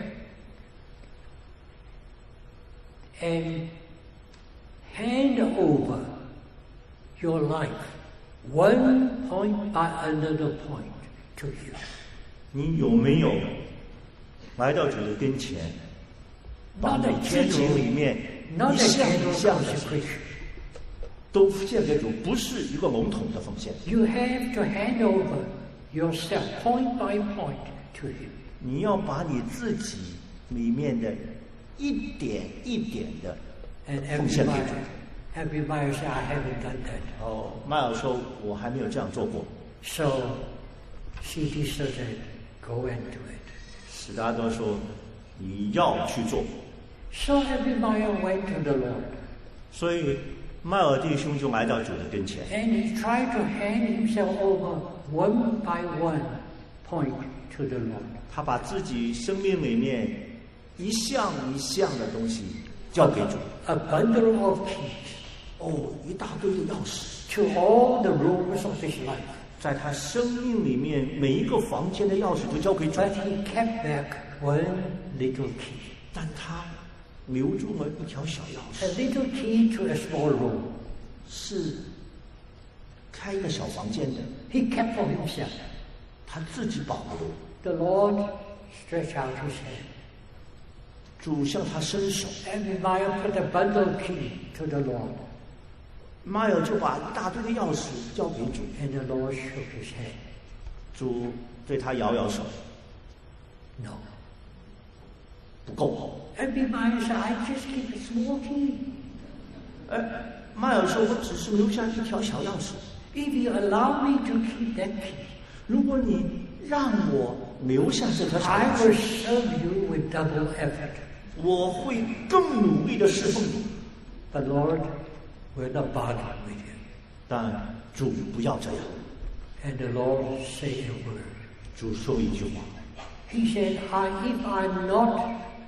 and hand over your life one point by another point to Him?" 你有没有来到主的跟前，把 Not 你 a 自己里 general, 面 not 一 a 项 general 一项的 consecration. 都献给主，不是一个笼统的奉献。 You have to hand over yourself point by point to Him. 你要把你自己里面的一点一点的 And 奉献给主。 Abimelech said, "I haven't done that." 哦，麦尔说：“我还没有这样做过。 So C.T. Studd said, "Go and do it." ” 史达德说：“你要去做。 So Abimelech went to the Lord, ” 所以麦尔弟兄就来到主的跟前， and he tried to hand himself over one by one point to the Lord. 他把自己生命里面一项一项的东西交给主。 A bundle of keys 哦，一大堆的钥匙， to all the rooms of his life. 在他生命里面每一个房间的钥匙都交给主， But he kept back one little key. 但他留住了一条小钥 A 匙， little key to a small room. 是开一个小房间的， He kept for himself. 他自己保留。 The Lord stretched out his hand. 主向他伸手， Abimelech put a bundle of key to the Lord, 马尔就把一大堆的钥匙交给主， and the Lord shook his head. 主对他摇摇手， No. 不够。 Abimelech said, "I just keep a small key. 马尔说：“我只是留下一条小钥匙， If you allow me to keep that key, 如果你让我留下这条小 I 钥 will 匙， serve you with double effort." 我会更努力的侍奉你。 But Lord will not bargain with him. 但主不要这样。 And the Lord said a word. 主说一句话， He said, "If I'm not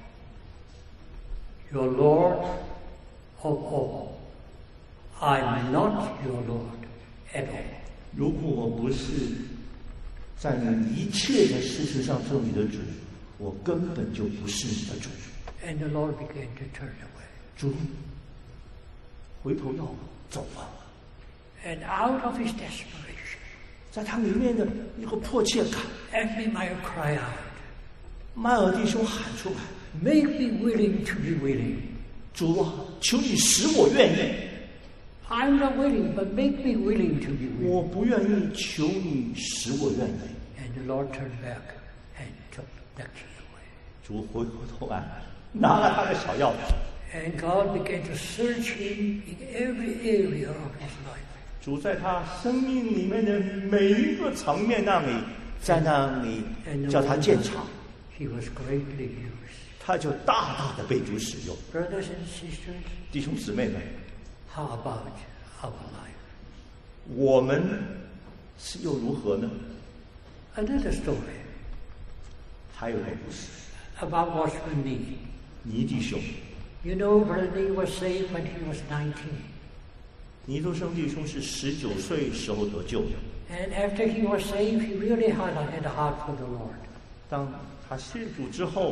your Lord of all, I'm not your Lord at all." 如果我不是在你一切的事情上做你的主，我根本就不是你的主。 And the Lord began to turn away. 主回头要走了， And out of his desperation, 在他里面的一个迫切感， Abimelech cried out, 麦尔弟兄喊出来 "Make me willing to be willing." 主啊，求你使我愿意。 I'm not willing, but make me willing to be willing. 我不愿意，求你使我愿意。 And the Lord turned back and took the key away. 主回过头来，拿了他的小钥匙。 And God began to search him in every area of his life. 主在他生命里面的每一个层面那里，在那里叫他建厂， He was greatly used. 他就大大的被主使用。 Brothers and sisters, 弟兄姊妹们， how about our life? 我们是又如何呢？ Another story 还有个故事， about Watchman Nee. 尼弟兄， You know, Brother Nee was saved when he was 19. 尼都生弟兄是19岁时候得救的。 And after he was saved, he really had a heart for the Lord. 当他信主之后，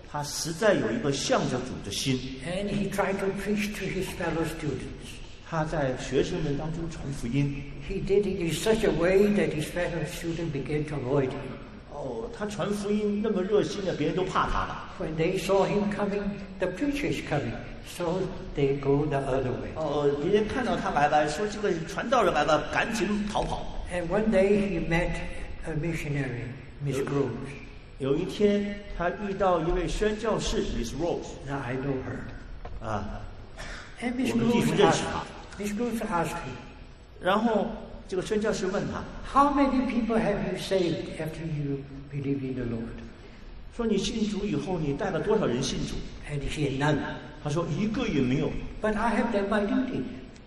他实在有一个向着主的心。 And he tried to preach to his fellow students. 他在学生们当中传福音。 He did it in such a way that his fellow students began to avoid him. 他传福音那么热心的，别人都怕他了。 When they saw him coming, the preacher is coming, so they go the other way. 别人看到他来了，说这个传道人来了，赶紧逃跑。 And one day he met a missionary, Miss Groves. 有一天，他遇到一位宣教士 Miss Rose。 Now I know her. 啊， And Miss 我们弟 Groves 兄认识他。 Miss Groves asked him, 然后这个宣教士问他 how many people have you saved after you believe in the Lord? 说：“你信主以后，你带了多少人信主 And he said, none. ？” 他说：“一个也没有。 But I have done my duty. ”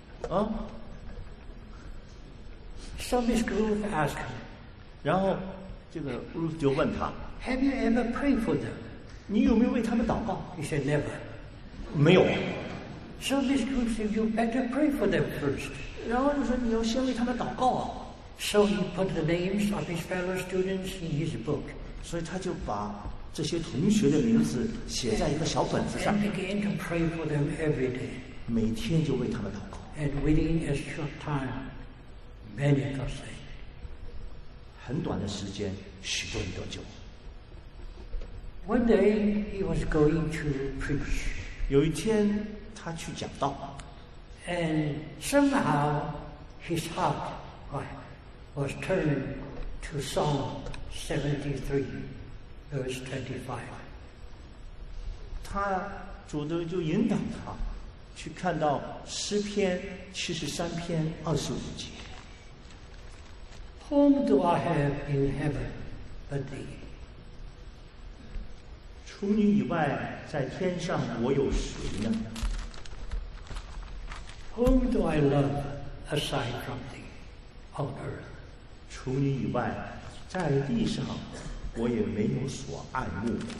So Miss Groves asked him, 然后这个 Ruth 就问他 have you ever prayed for them?：“ 你有没有为他们祷告 He said, never.？” 没有。 So Miss Groves said, you better pray for them first. 然后就说：“你要先为他们祷告啊。” So he put the names of his fellow students in his book 所以他就把这些同学的名字写在一个小本子上 and，began to pray for them every day. 每天就为他们祷告。 And within a short time, many got saved. 很短的时间，许多人得救。 One day he was going to preach, 有一天，他去讲道， and somehow his heart was turned to Psalm 73, verse 25. 他主的就引导他去看到诗篇73篇25节。 Whom do I have in heaven but thee? 除你以外，在天上我有谁呢？ Whom do I love aside from thee on earth? 除你以外，在地上我也没有所爱慕的。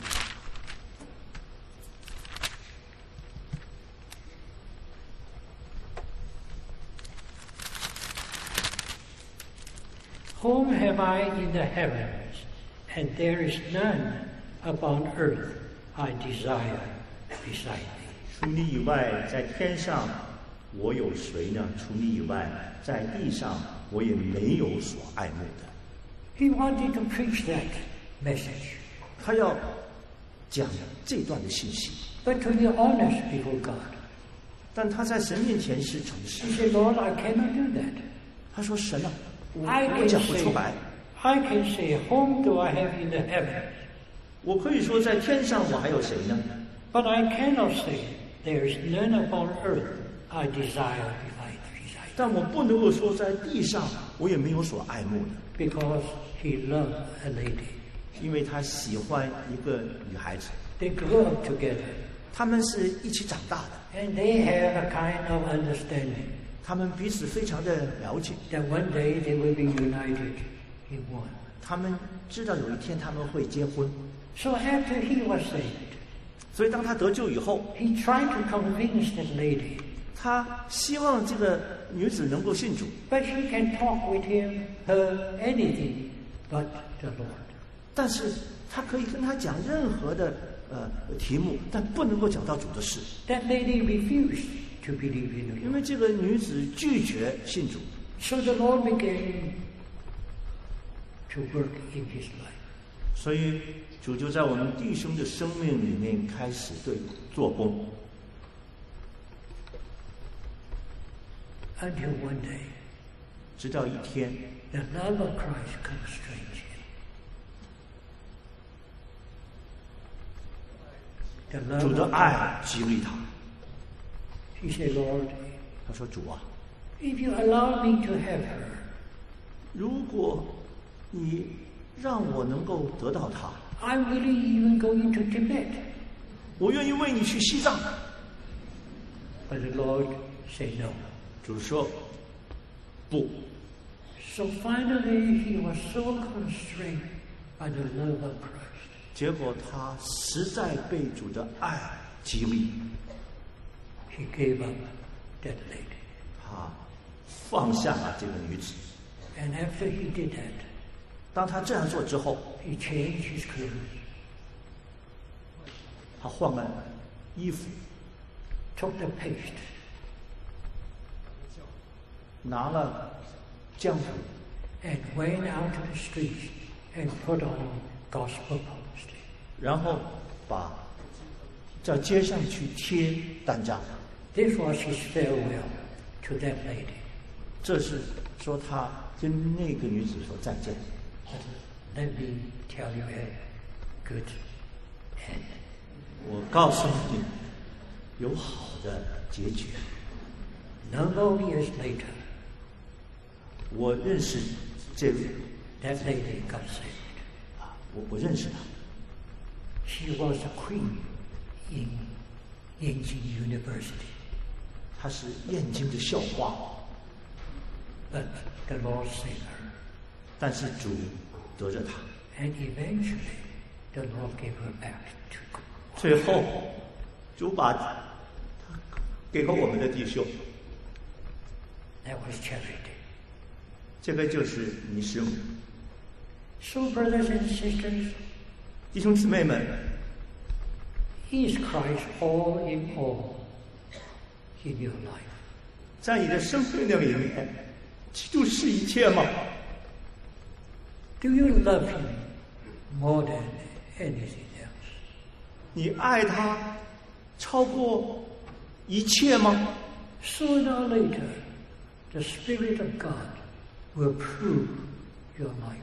Whom have I in the heavens, and there is none upon earth I desire beside thee. 除你以外，在天上我有谁呢？除你以外，在地上我也没有所爱慕的。 He wanted to preach that message, 他要讲这段的信息， but to be honest before God. 但他在神面前是诚实 He。said, Lord, I cannot do that. 他说：“神啊，我 I 我 can 讲不 say, 出来。 I can say, whom do I have in the heavens? 我可以说，在天上我还有谁呢？ But I cannot say, there is none upon earth I desire beside thee. 但我不能够说，在地上我也没有所爱慕的， Because he loved a lady. 因为他喜欢一个女孩子， They grew up together, 他们是一起长大的， and they have a kind of understanding 他们彼此非常的了解， that one day they will be united in one. 他们知道有一天他们会结婚。 So after he was saved, 所以当他得救以后， he tried to convince that lady, 他希望这个女子能够信主， but she can talk with her anything but the Lord. 但是他可以跟他讲任何的题目，但不能够讲到主的事， That lady refused to believe in the 因 Lord. 为这个女子拒绝信主， So the Lord began to work in his life. 所以主就在我们弟兄的生命里面开始对做工， Until one day, 直到一天， the love of Christ constrains him. The 主 love 的 of 爱激励他。 He said, Lord, 他说：“主啊， if you allow me to have her, 如果你让我能够得到她， I'm willing even go into Tibet. 我愿意为你去西藏。 But the Lord said no. ” 主说：“不。” So finally, he was so constrained by the love of Christ. 结果他实在被主的爱激励， He gave up that lady. 他放下了这个女子。 And after he did that, 当他这样做之后， he changed his clothes. 他换了衣服， took the paste, 拿了浆糊， and went out to the streets and put on gospel posters. 然后把在街上去贴单张。 This was his farewell to that lady. 这是说他跟那个女子说再见。 Let me tell you a good end. 我告诉你，有好的结局。 Number of years later, 我认识这位 that lady got saved. 我认识他， She was a queen in Yangtze University. 他是燕京的校花， But the Lord saved her. 但是主得着他， And eventually, the Lord gave her back to God. 最后主把他给了我们的弟兄， That was charity. 这个就是你师母。 So, brothers and sisters, 弟兄姊妹们， is Christ all in all in your life? 在你的生命的里面，基督是一切吗？ Do you love Him more than anything else? 你爱他超过一切吗？ Sooner or later, the Spirit of God will prove your life.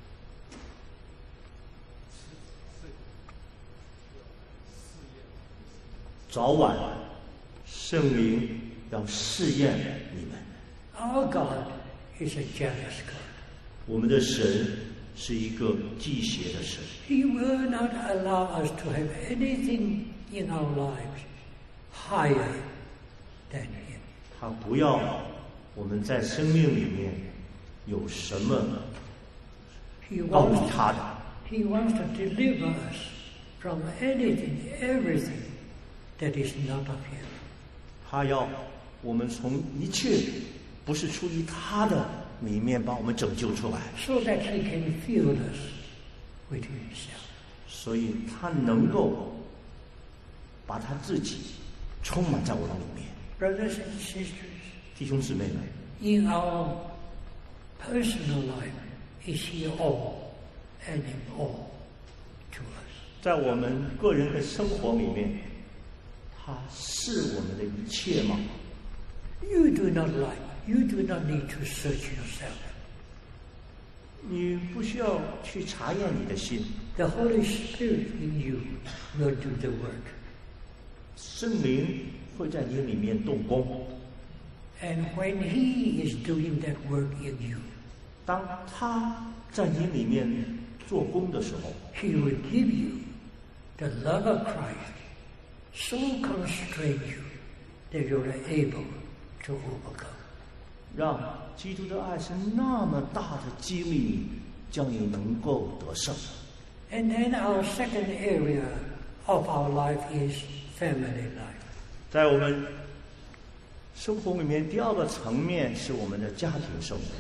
早晚圣灵要试验你们。 Our God is a jealous God. 我们的神是一个忌邪的神， He will not allow us to have anything in our lives higher than Him. 他不要我们在生命里面有什么 He 高于 wants, 他的。 he wants to deliver us from anything, everything that is not of Him. 他要我们从一切不是出于他的里面把我们拯救出来， So that He can fill us with Himself. 所以他能够把他自己充满在我们里面。 Brothers and sisters, 弟兄姊妹们， in our personal life, is He all and in all to us? 在我们个人的生活里面，他是我们的一切吗？ You do not need to search yourself. 你不需要去查验你的心， The Holy Spirit in you will do the work. 圣灵会在你里面动工。 And when He is doing that work in you, 当他在你里面做工的时候， He will give you the love of Christ so constrain you that you are able to overcome. 让基督的爱是那么大的激励你，将你能够得胜。 And then our second area of our life is family life. 在我们生活里面，第二个层面是我们的家庭生活。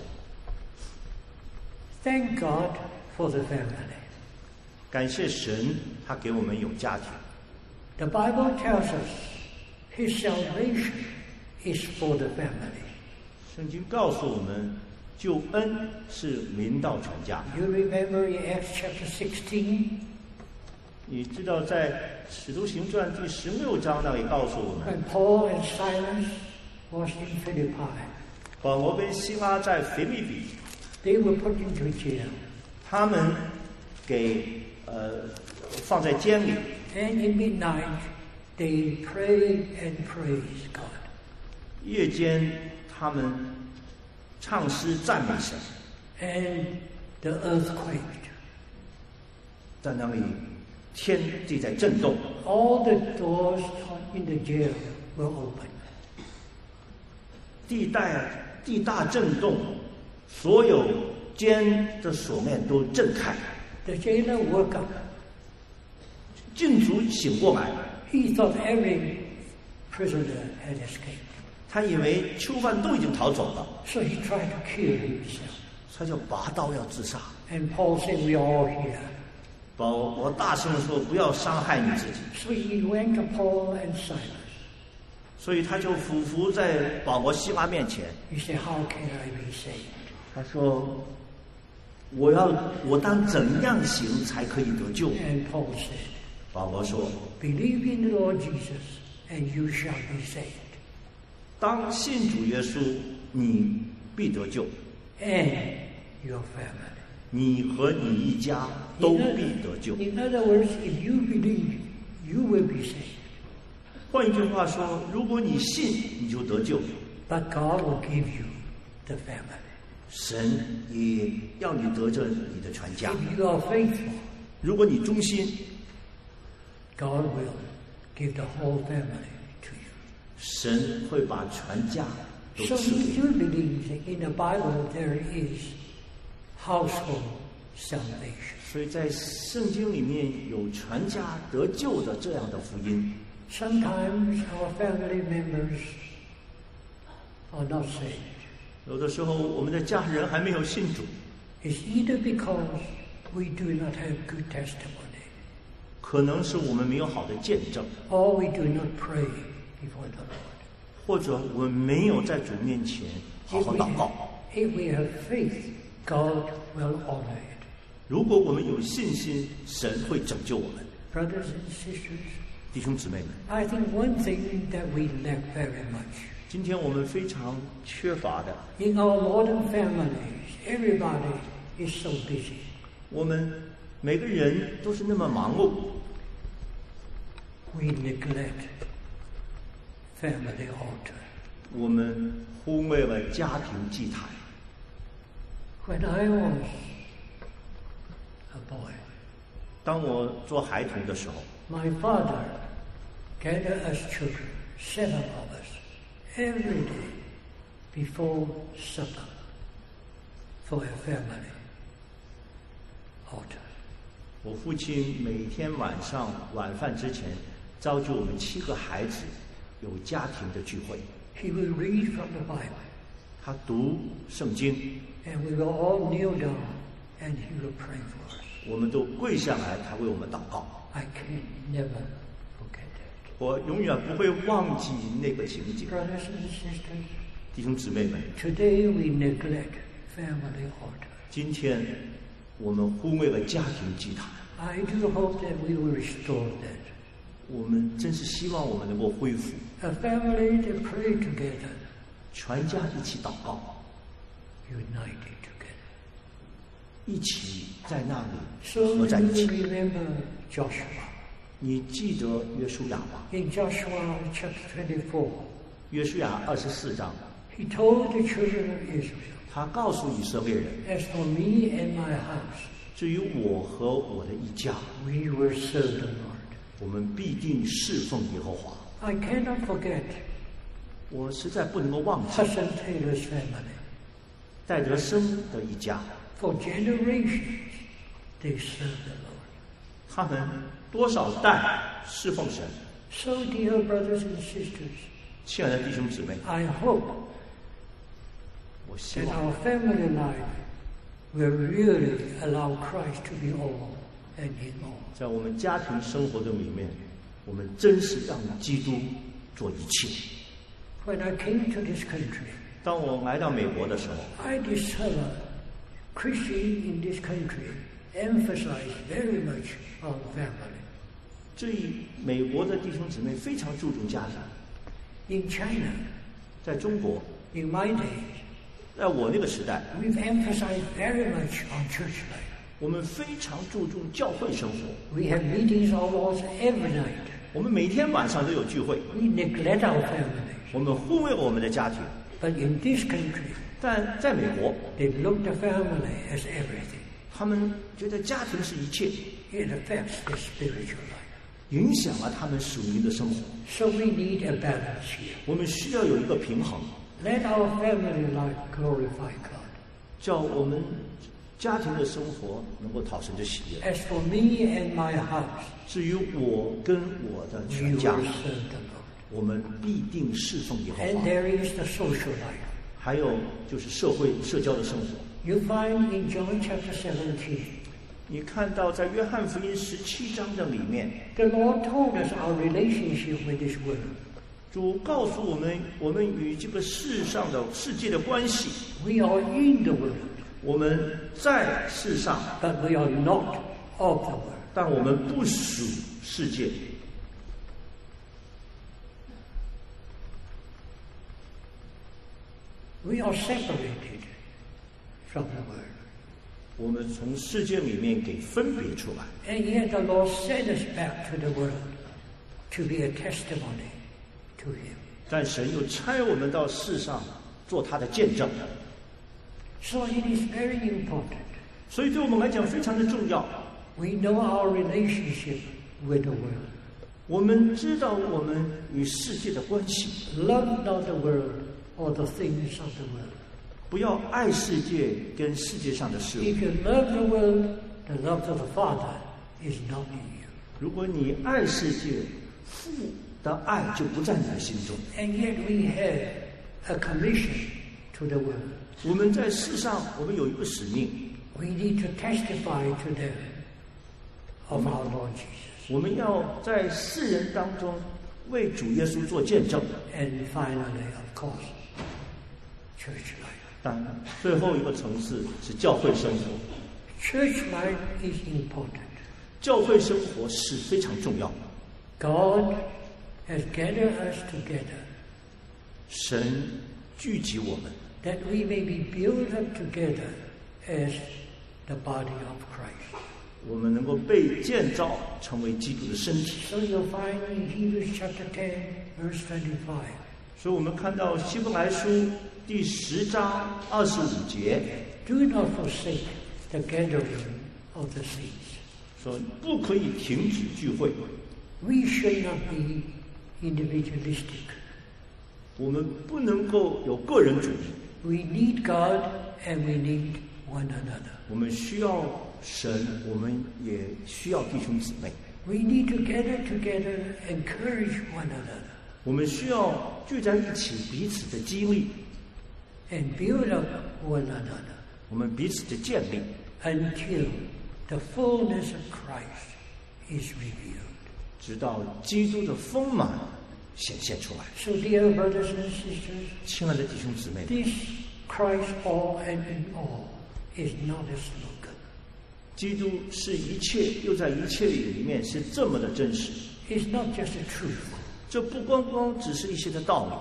Thank God for the family. 感谢神，他给我们有家庭。 The Bible tells us His salvation is for the family. 圣经告诉我们，救恩是临到全家。 You remember in Acts chapter 16, 你知道，在《使徒行传》第16章那里告诉我们， when Paul and Silas was in Philippi, 保罗跟希拉在腓立比， they were put into jail. 他们给放在监里， And in midnight, they prayed and praised God. 夜间他们唱诗赞美神， And the earth quaked. 在那里天地在震动， All the doors in the jail were open. 地大震动，所有监的锁链都震开， The jailer woke up. 禁足醒过来， He thought every prisoner had escaped. 他以为囚犯都已经逃走了， So he tried to kill himself. 他就拔刀要自杀。 And Paul said, we are all here. 保罗大声地说：“不要伤害你自己。” So he went to Paul and Silas. 所以他就俯伏在保罗西拉面前。 He said, "How can I be saved?" 他说：“我当怎样行才可以得救？” And Paul said, 保罗说 "Believe in the Lord Jesus, and you shall be saved, 当信主耶稣，你必得救， and your family." 你和你一家都必得救。 In other words, if you believe, you will be saved. 换一句话说，如果你信，你就得救。 But God will give you the family. 神也要你得着你的全家。 If you are faithful, 如果你忠心， God will give the whole family to you. 神会把全家都 So 赐 we 给 do 你。 believe that in the Bible there is household salvation. 所以在圣经里面有全家得救的这样的福音。 Sometimes our family members are not saved. 有的时候我们的家人还没有信主， It's either because we do not have good testimony, 可能是我们没有好的见证， or we do not pray before the Lord. 或者我们没有在主面前好好祷告。 If we have faith, God will honor it. 如果我们有信心，神会拯救我们。 Brothers and sisters, 弟兄姊妹们， I think one thing that we lack very much 今天我们非常缺乏的， in our modern families, everybody is so busy. 我们每个人都是那么忙碌， We neglect family altar. 我们忽略了家庭祭坛。 When I was a boy, 当我做孩童的时候， my father gathered us children, 7 of us, every day before supper for a family altar. 我父亲每天晚上晚饭之前，召集我们7个孩子有家庭的聚会。 He will read from the Bible, 他读圣经， and we will all kneel down, and he will pray for us. 我们都跪下来，他为我们祷告。 I can never forget that. 我永远不会忘记那个情景。 Brothers and sisters, 弟兄姊妹们， today we neglect family altar. 今天我们忽略了家庭祭坛， I do hope that we will restore that. 我们真是希望我们能够恢复， A family that pray together, 全家一起祷告， united together. 一起在那里 So 合 you 在一起。 remember Joshua. 你记得约书亚吗？ In Joshua chapter 24, 约书亚24章， he told the children of Israel, 他告诉以色列人， "As for me and my house, 至于我和我的一家， we will serve the Lord." 我们必定侍奉耶和华。 I cannot forget 我实在不能够忘记 Hudson Taylor's family. 戴德生的一家， For generations, they served the Lord. 他们多少代侍奉神。 So, dear brothers and sisters, 亲爱的弟兄姊妹， I hope 我希 that 望 our family life will really allow Christ to be all and in all. 在我们家庭生活的里面，我们真是让基督做一切。 When I came to this country, 当我来到美国的时候， I discovered Christians in this country emphasize very much on family. 这一美国的弟兄姊妹非常注重家庭。 In China, 在中国， in my days, 在我那个时代， we've emphasized very much on church life. 我们非常注重教会生活， We have meetings almost every night. 我们每天晚上都有聚会， We neglect our families. 我们忽略了我们的家庭。 But in this country, 但在美国， they look the family as everything. 他们觉得家庭是一切， It affects their spiritual life. 影响了他们属灵的生活。 So we need a balance here. 我们需要有一个平衡， Let our family life glorify God. 叫我们家庭的生活能够讨神的喜悦。 As for me and my house, 至于我跟我的 we 全 will 家， serve the Lord. 我们必定侍奉耶和 And 华。 there is the social life. 还有就是社交的生活。 You find in John chapter 17, 你看到在约翰福音17章的里面， the Lord told us our relationship with this world. 主告诉我们与这个世界的关系。 We are in the world, 我们在世上， but we are not of the world. 但我们不属世界。 We are separated from the world. 我们从世界里面给分别出来， And yet the Lord sent us back to the world to be a testimony to Him. 但神又差我们到世上做他的见证， So it is very important. 所以对我们来讲非常的重要。 We know our relationship with the world. 我们知道我们与世界的关系， Love not the world or the things of the world. 不要爱世界跟世界上的事物。 If you love the world, the love of the Father is not in you. 如果你爱世界，父的爱就不在你的心中。 And yet we have a commission to the world. 我们在世上，我们有一个使命， We need to testify to them of our Lord Jesus. 我们要在世人当中为主耶稣做见证。 And finally, of course, church life. 但最后一个层次是教会生活， Church life is important. 教会生活是非常重要的。 God has gathered us together 神聚集我们， that we may be built up together as the body of Christ. 我们能够被建造成为基督的身体。 So you'll find in Hebrews chapter 10, verse 25, 所以我们看到希伯来书第10章25节 do not forsake the gathering of the saints. 说，不可以停止聚会。 We should not be individualistic. 我们不能够有个人主义， We need God and we need one another. 我们需要神，我们也需要弟兄姊妹。 We need to gather together, encourage one another, 我们需要聚在一起，彼此的激励， and build up one another 我们彼此的建立， until the fullness of Christ is revealed. 直到基督的丰满显现出来。 So, dear brothers and sisters, 亲爱的弟兄姊妹， this Christ all and in all is not a slogan. 基督是一切，又在一切里面是这么的真实。 It's not just a truth. 这不光光只是一些的道理，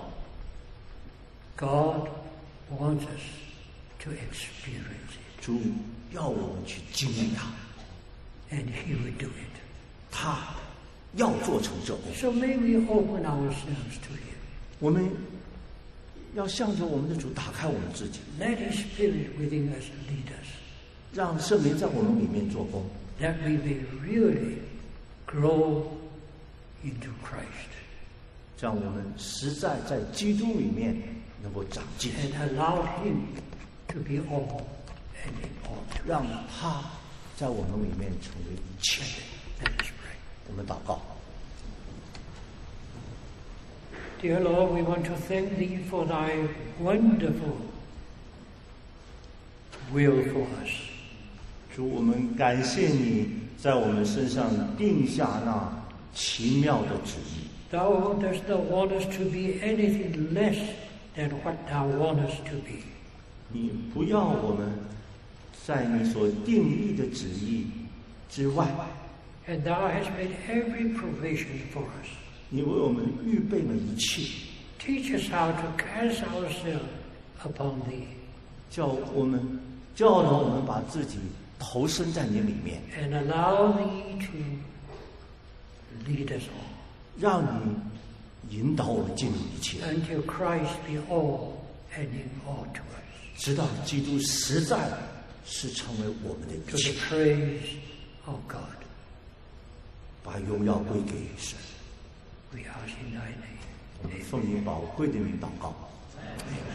God wants us to experience it, 主要我们去经历它， and He will do it. 他要做成这功。 So may we open ourselves to Him. 我们要向着我们的主打开我们自己， Let His Spirit within us lead us, 让圣灵在我们里面做工， that we may really grow into Christ 这样我们实在在基督里面能够长进， and allow Him to be all and in all. 让他在我们里面成为一切。 Let us pray. 我们祷告， Dear Lord, we want to thank Thee for Thy wonderful will for us. 主，我们感谢你在我们身上定下那奇妙的旨意。 Thou dost not want us to be anything less than what Thou want us to be. 你不要我们在你所定义的旨意之外， And Thou hast made every provision for us. 你为我们预备了一切， Teach us how to cast ourselves upon Thee 教导我们把自己投身在你里面， and allow Thee to lead us all 让你引导我们进入一切， until Christ be all and in all to us, 直到基督实在是成为我们的 to 一切 the， praise of God. 把荣耀归给神。 We ask in Thy 我们 name. 奉你宝贵的名祷告。 Amen.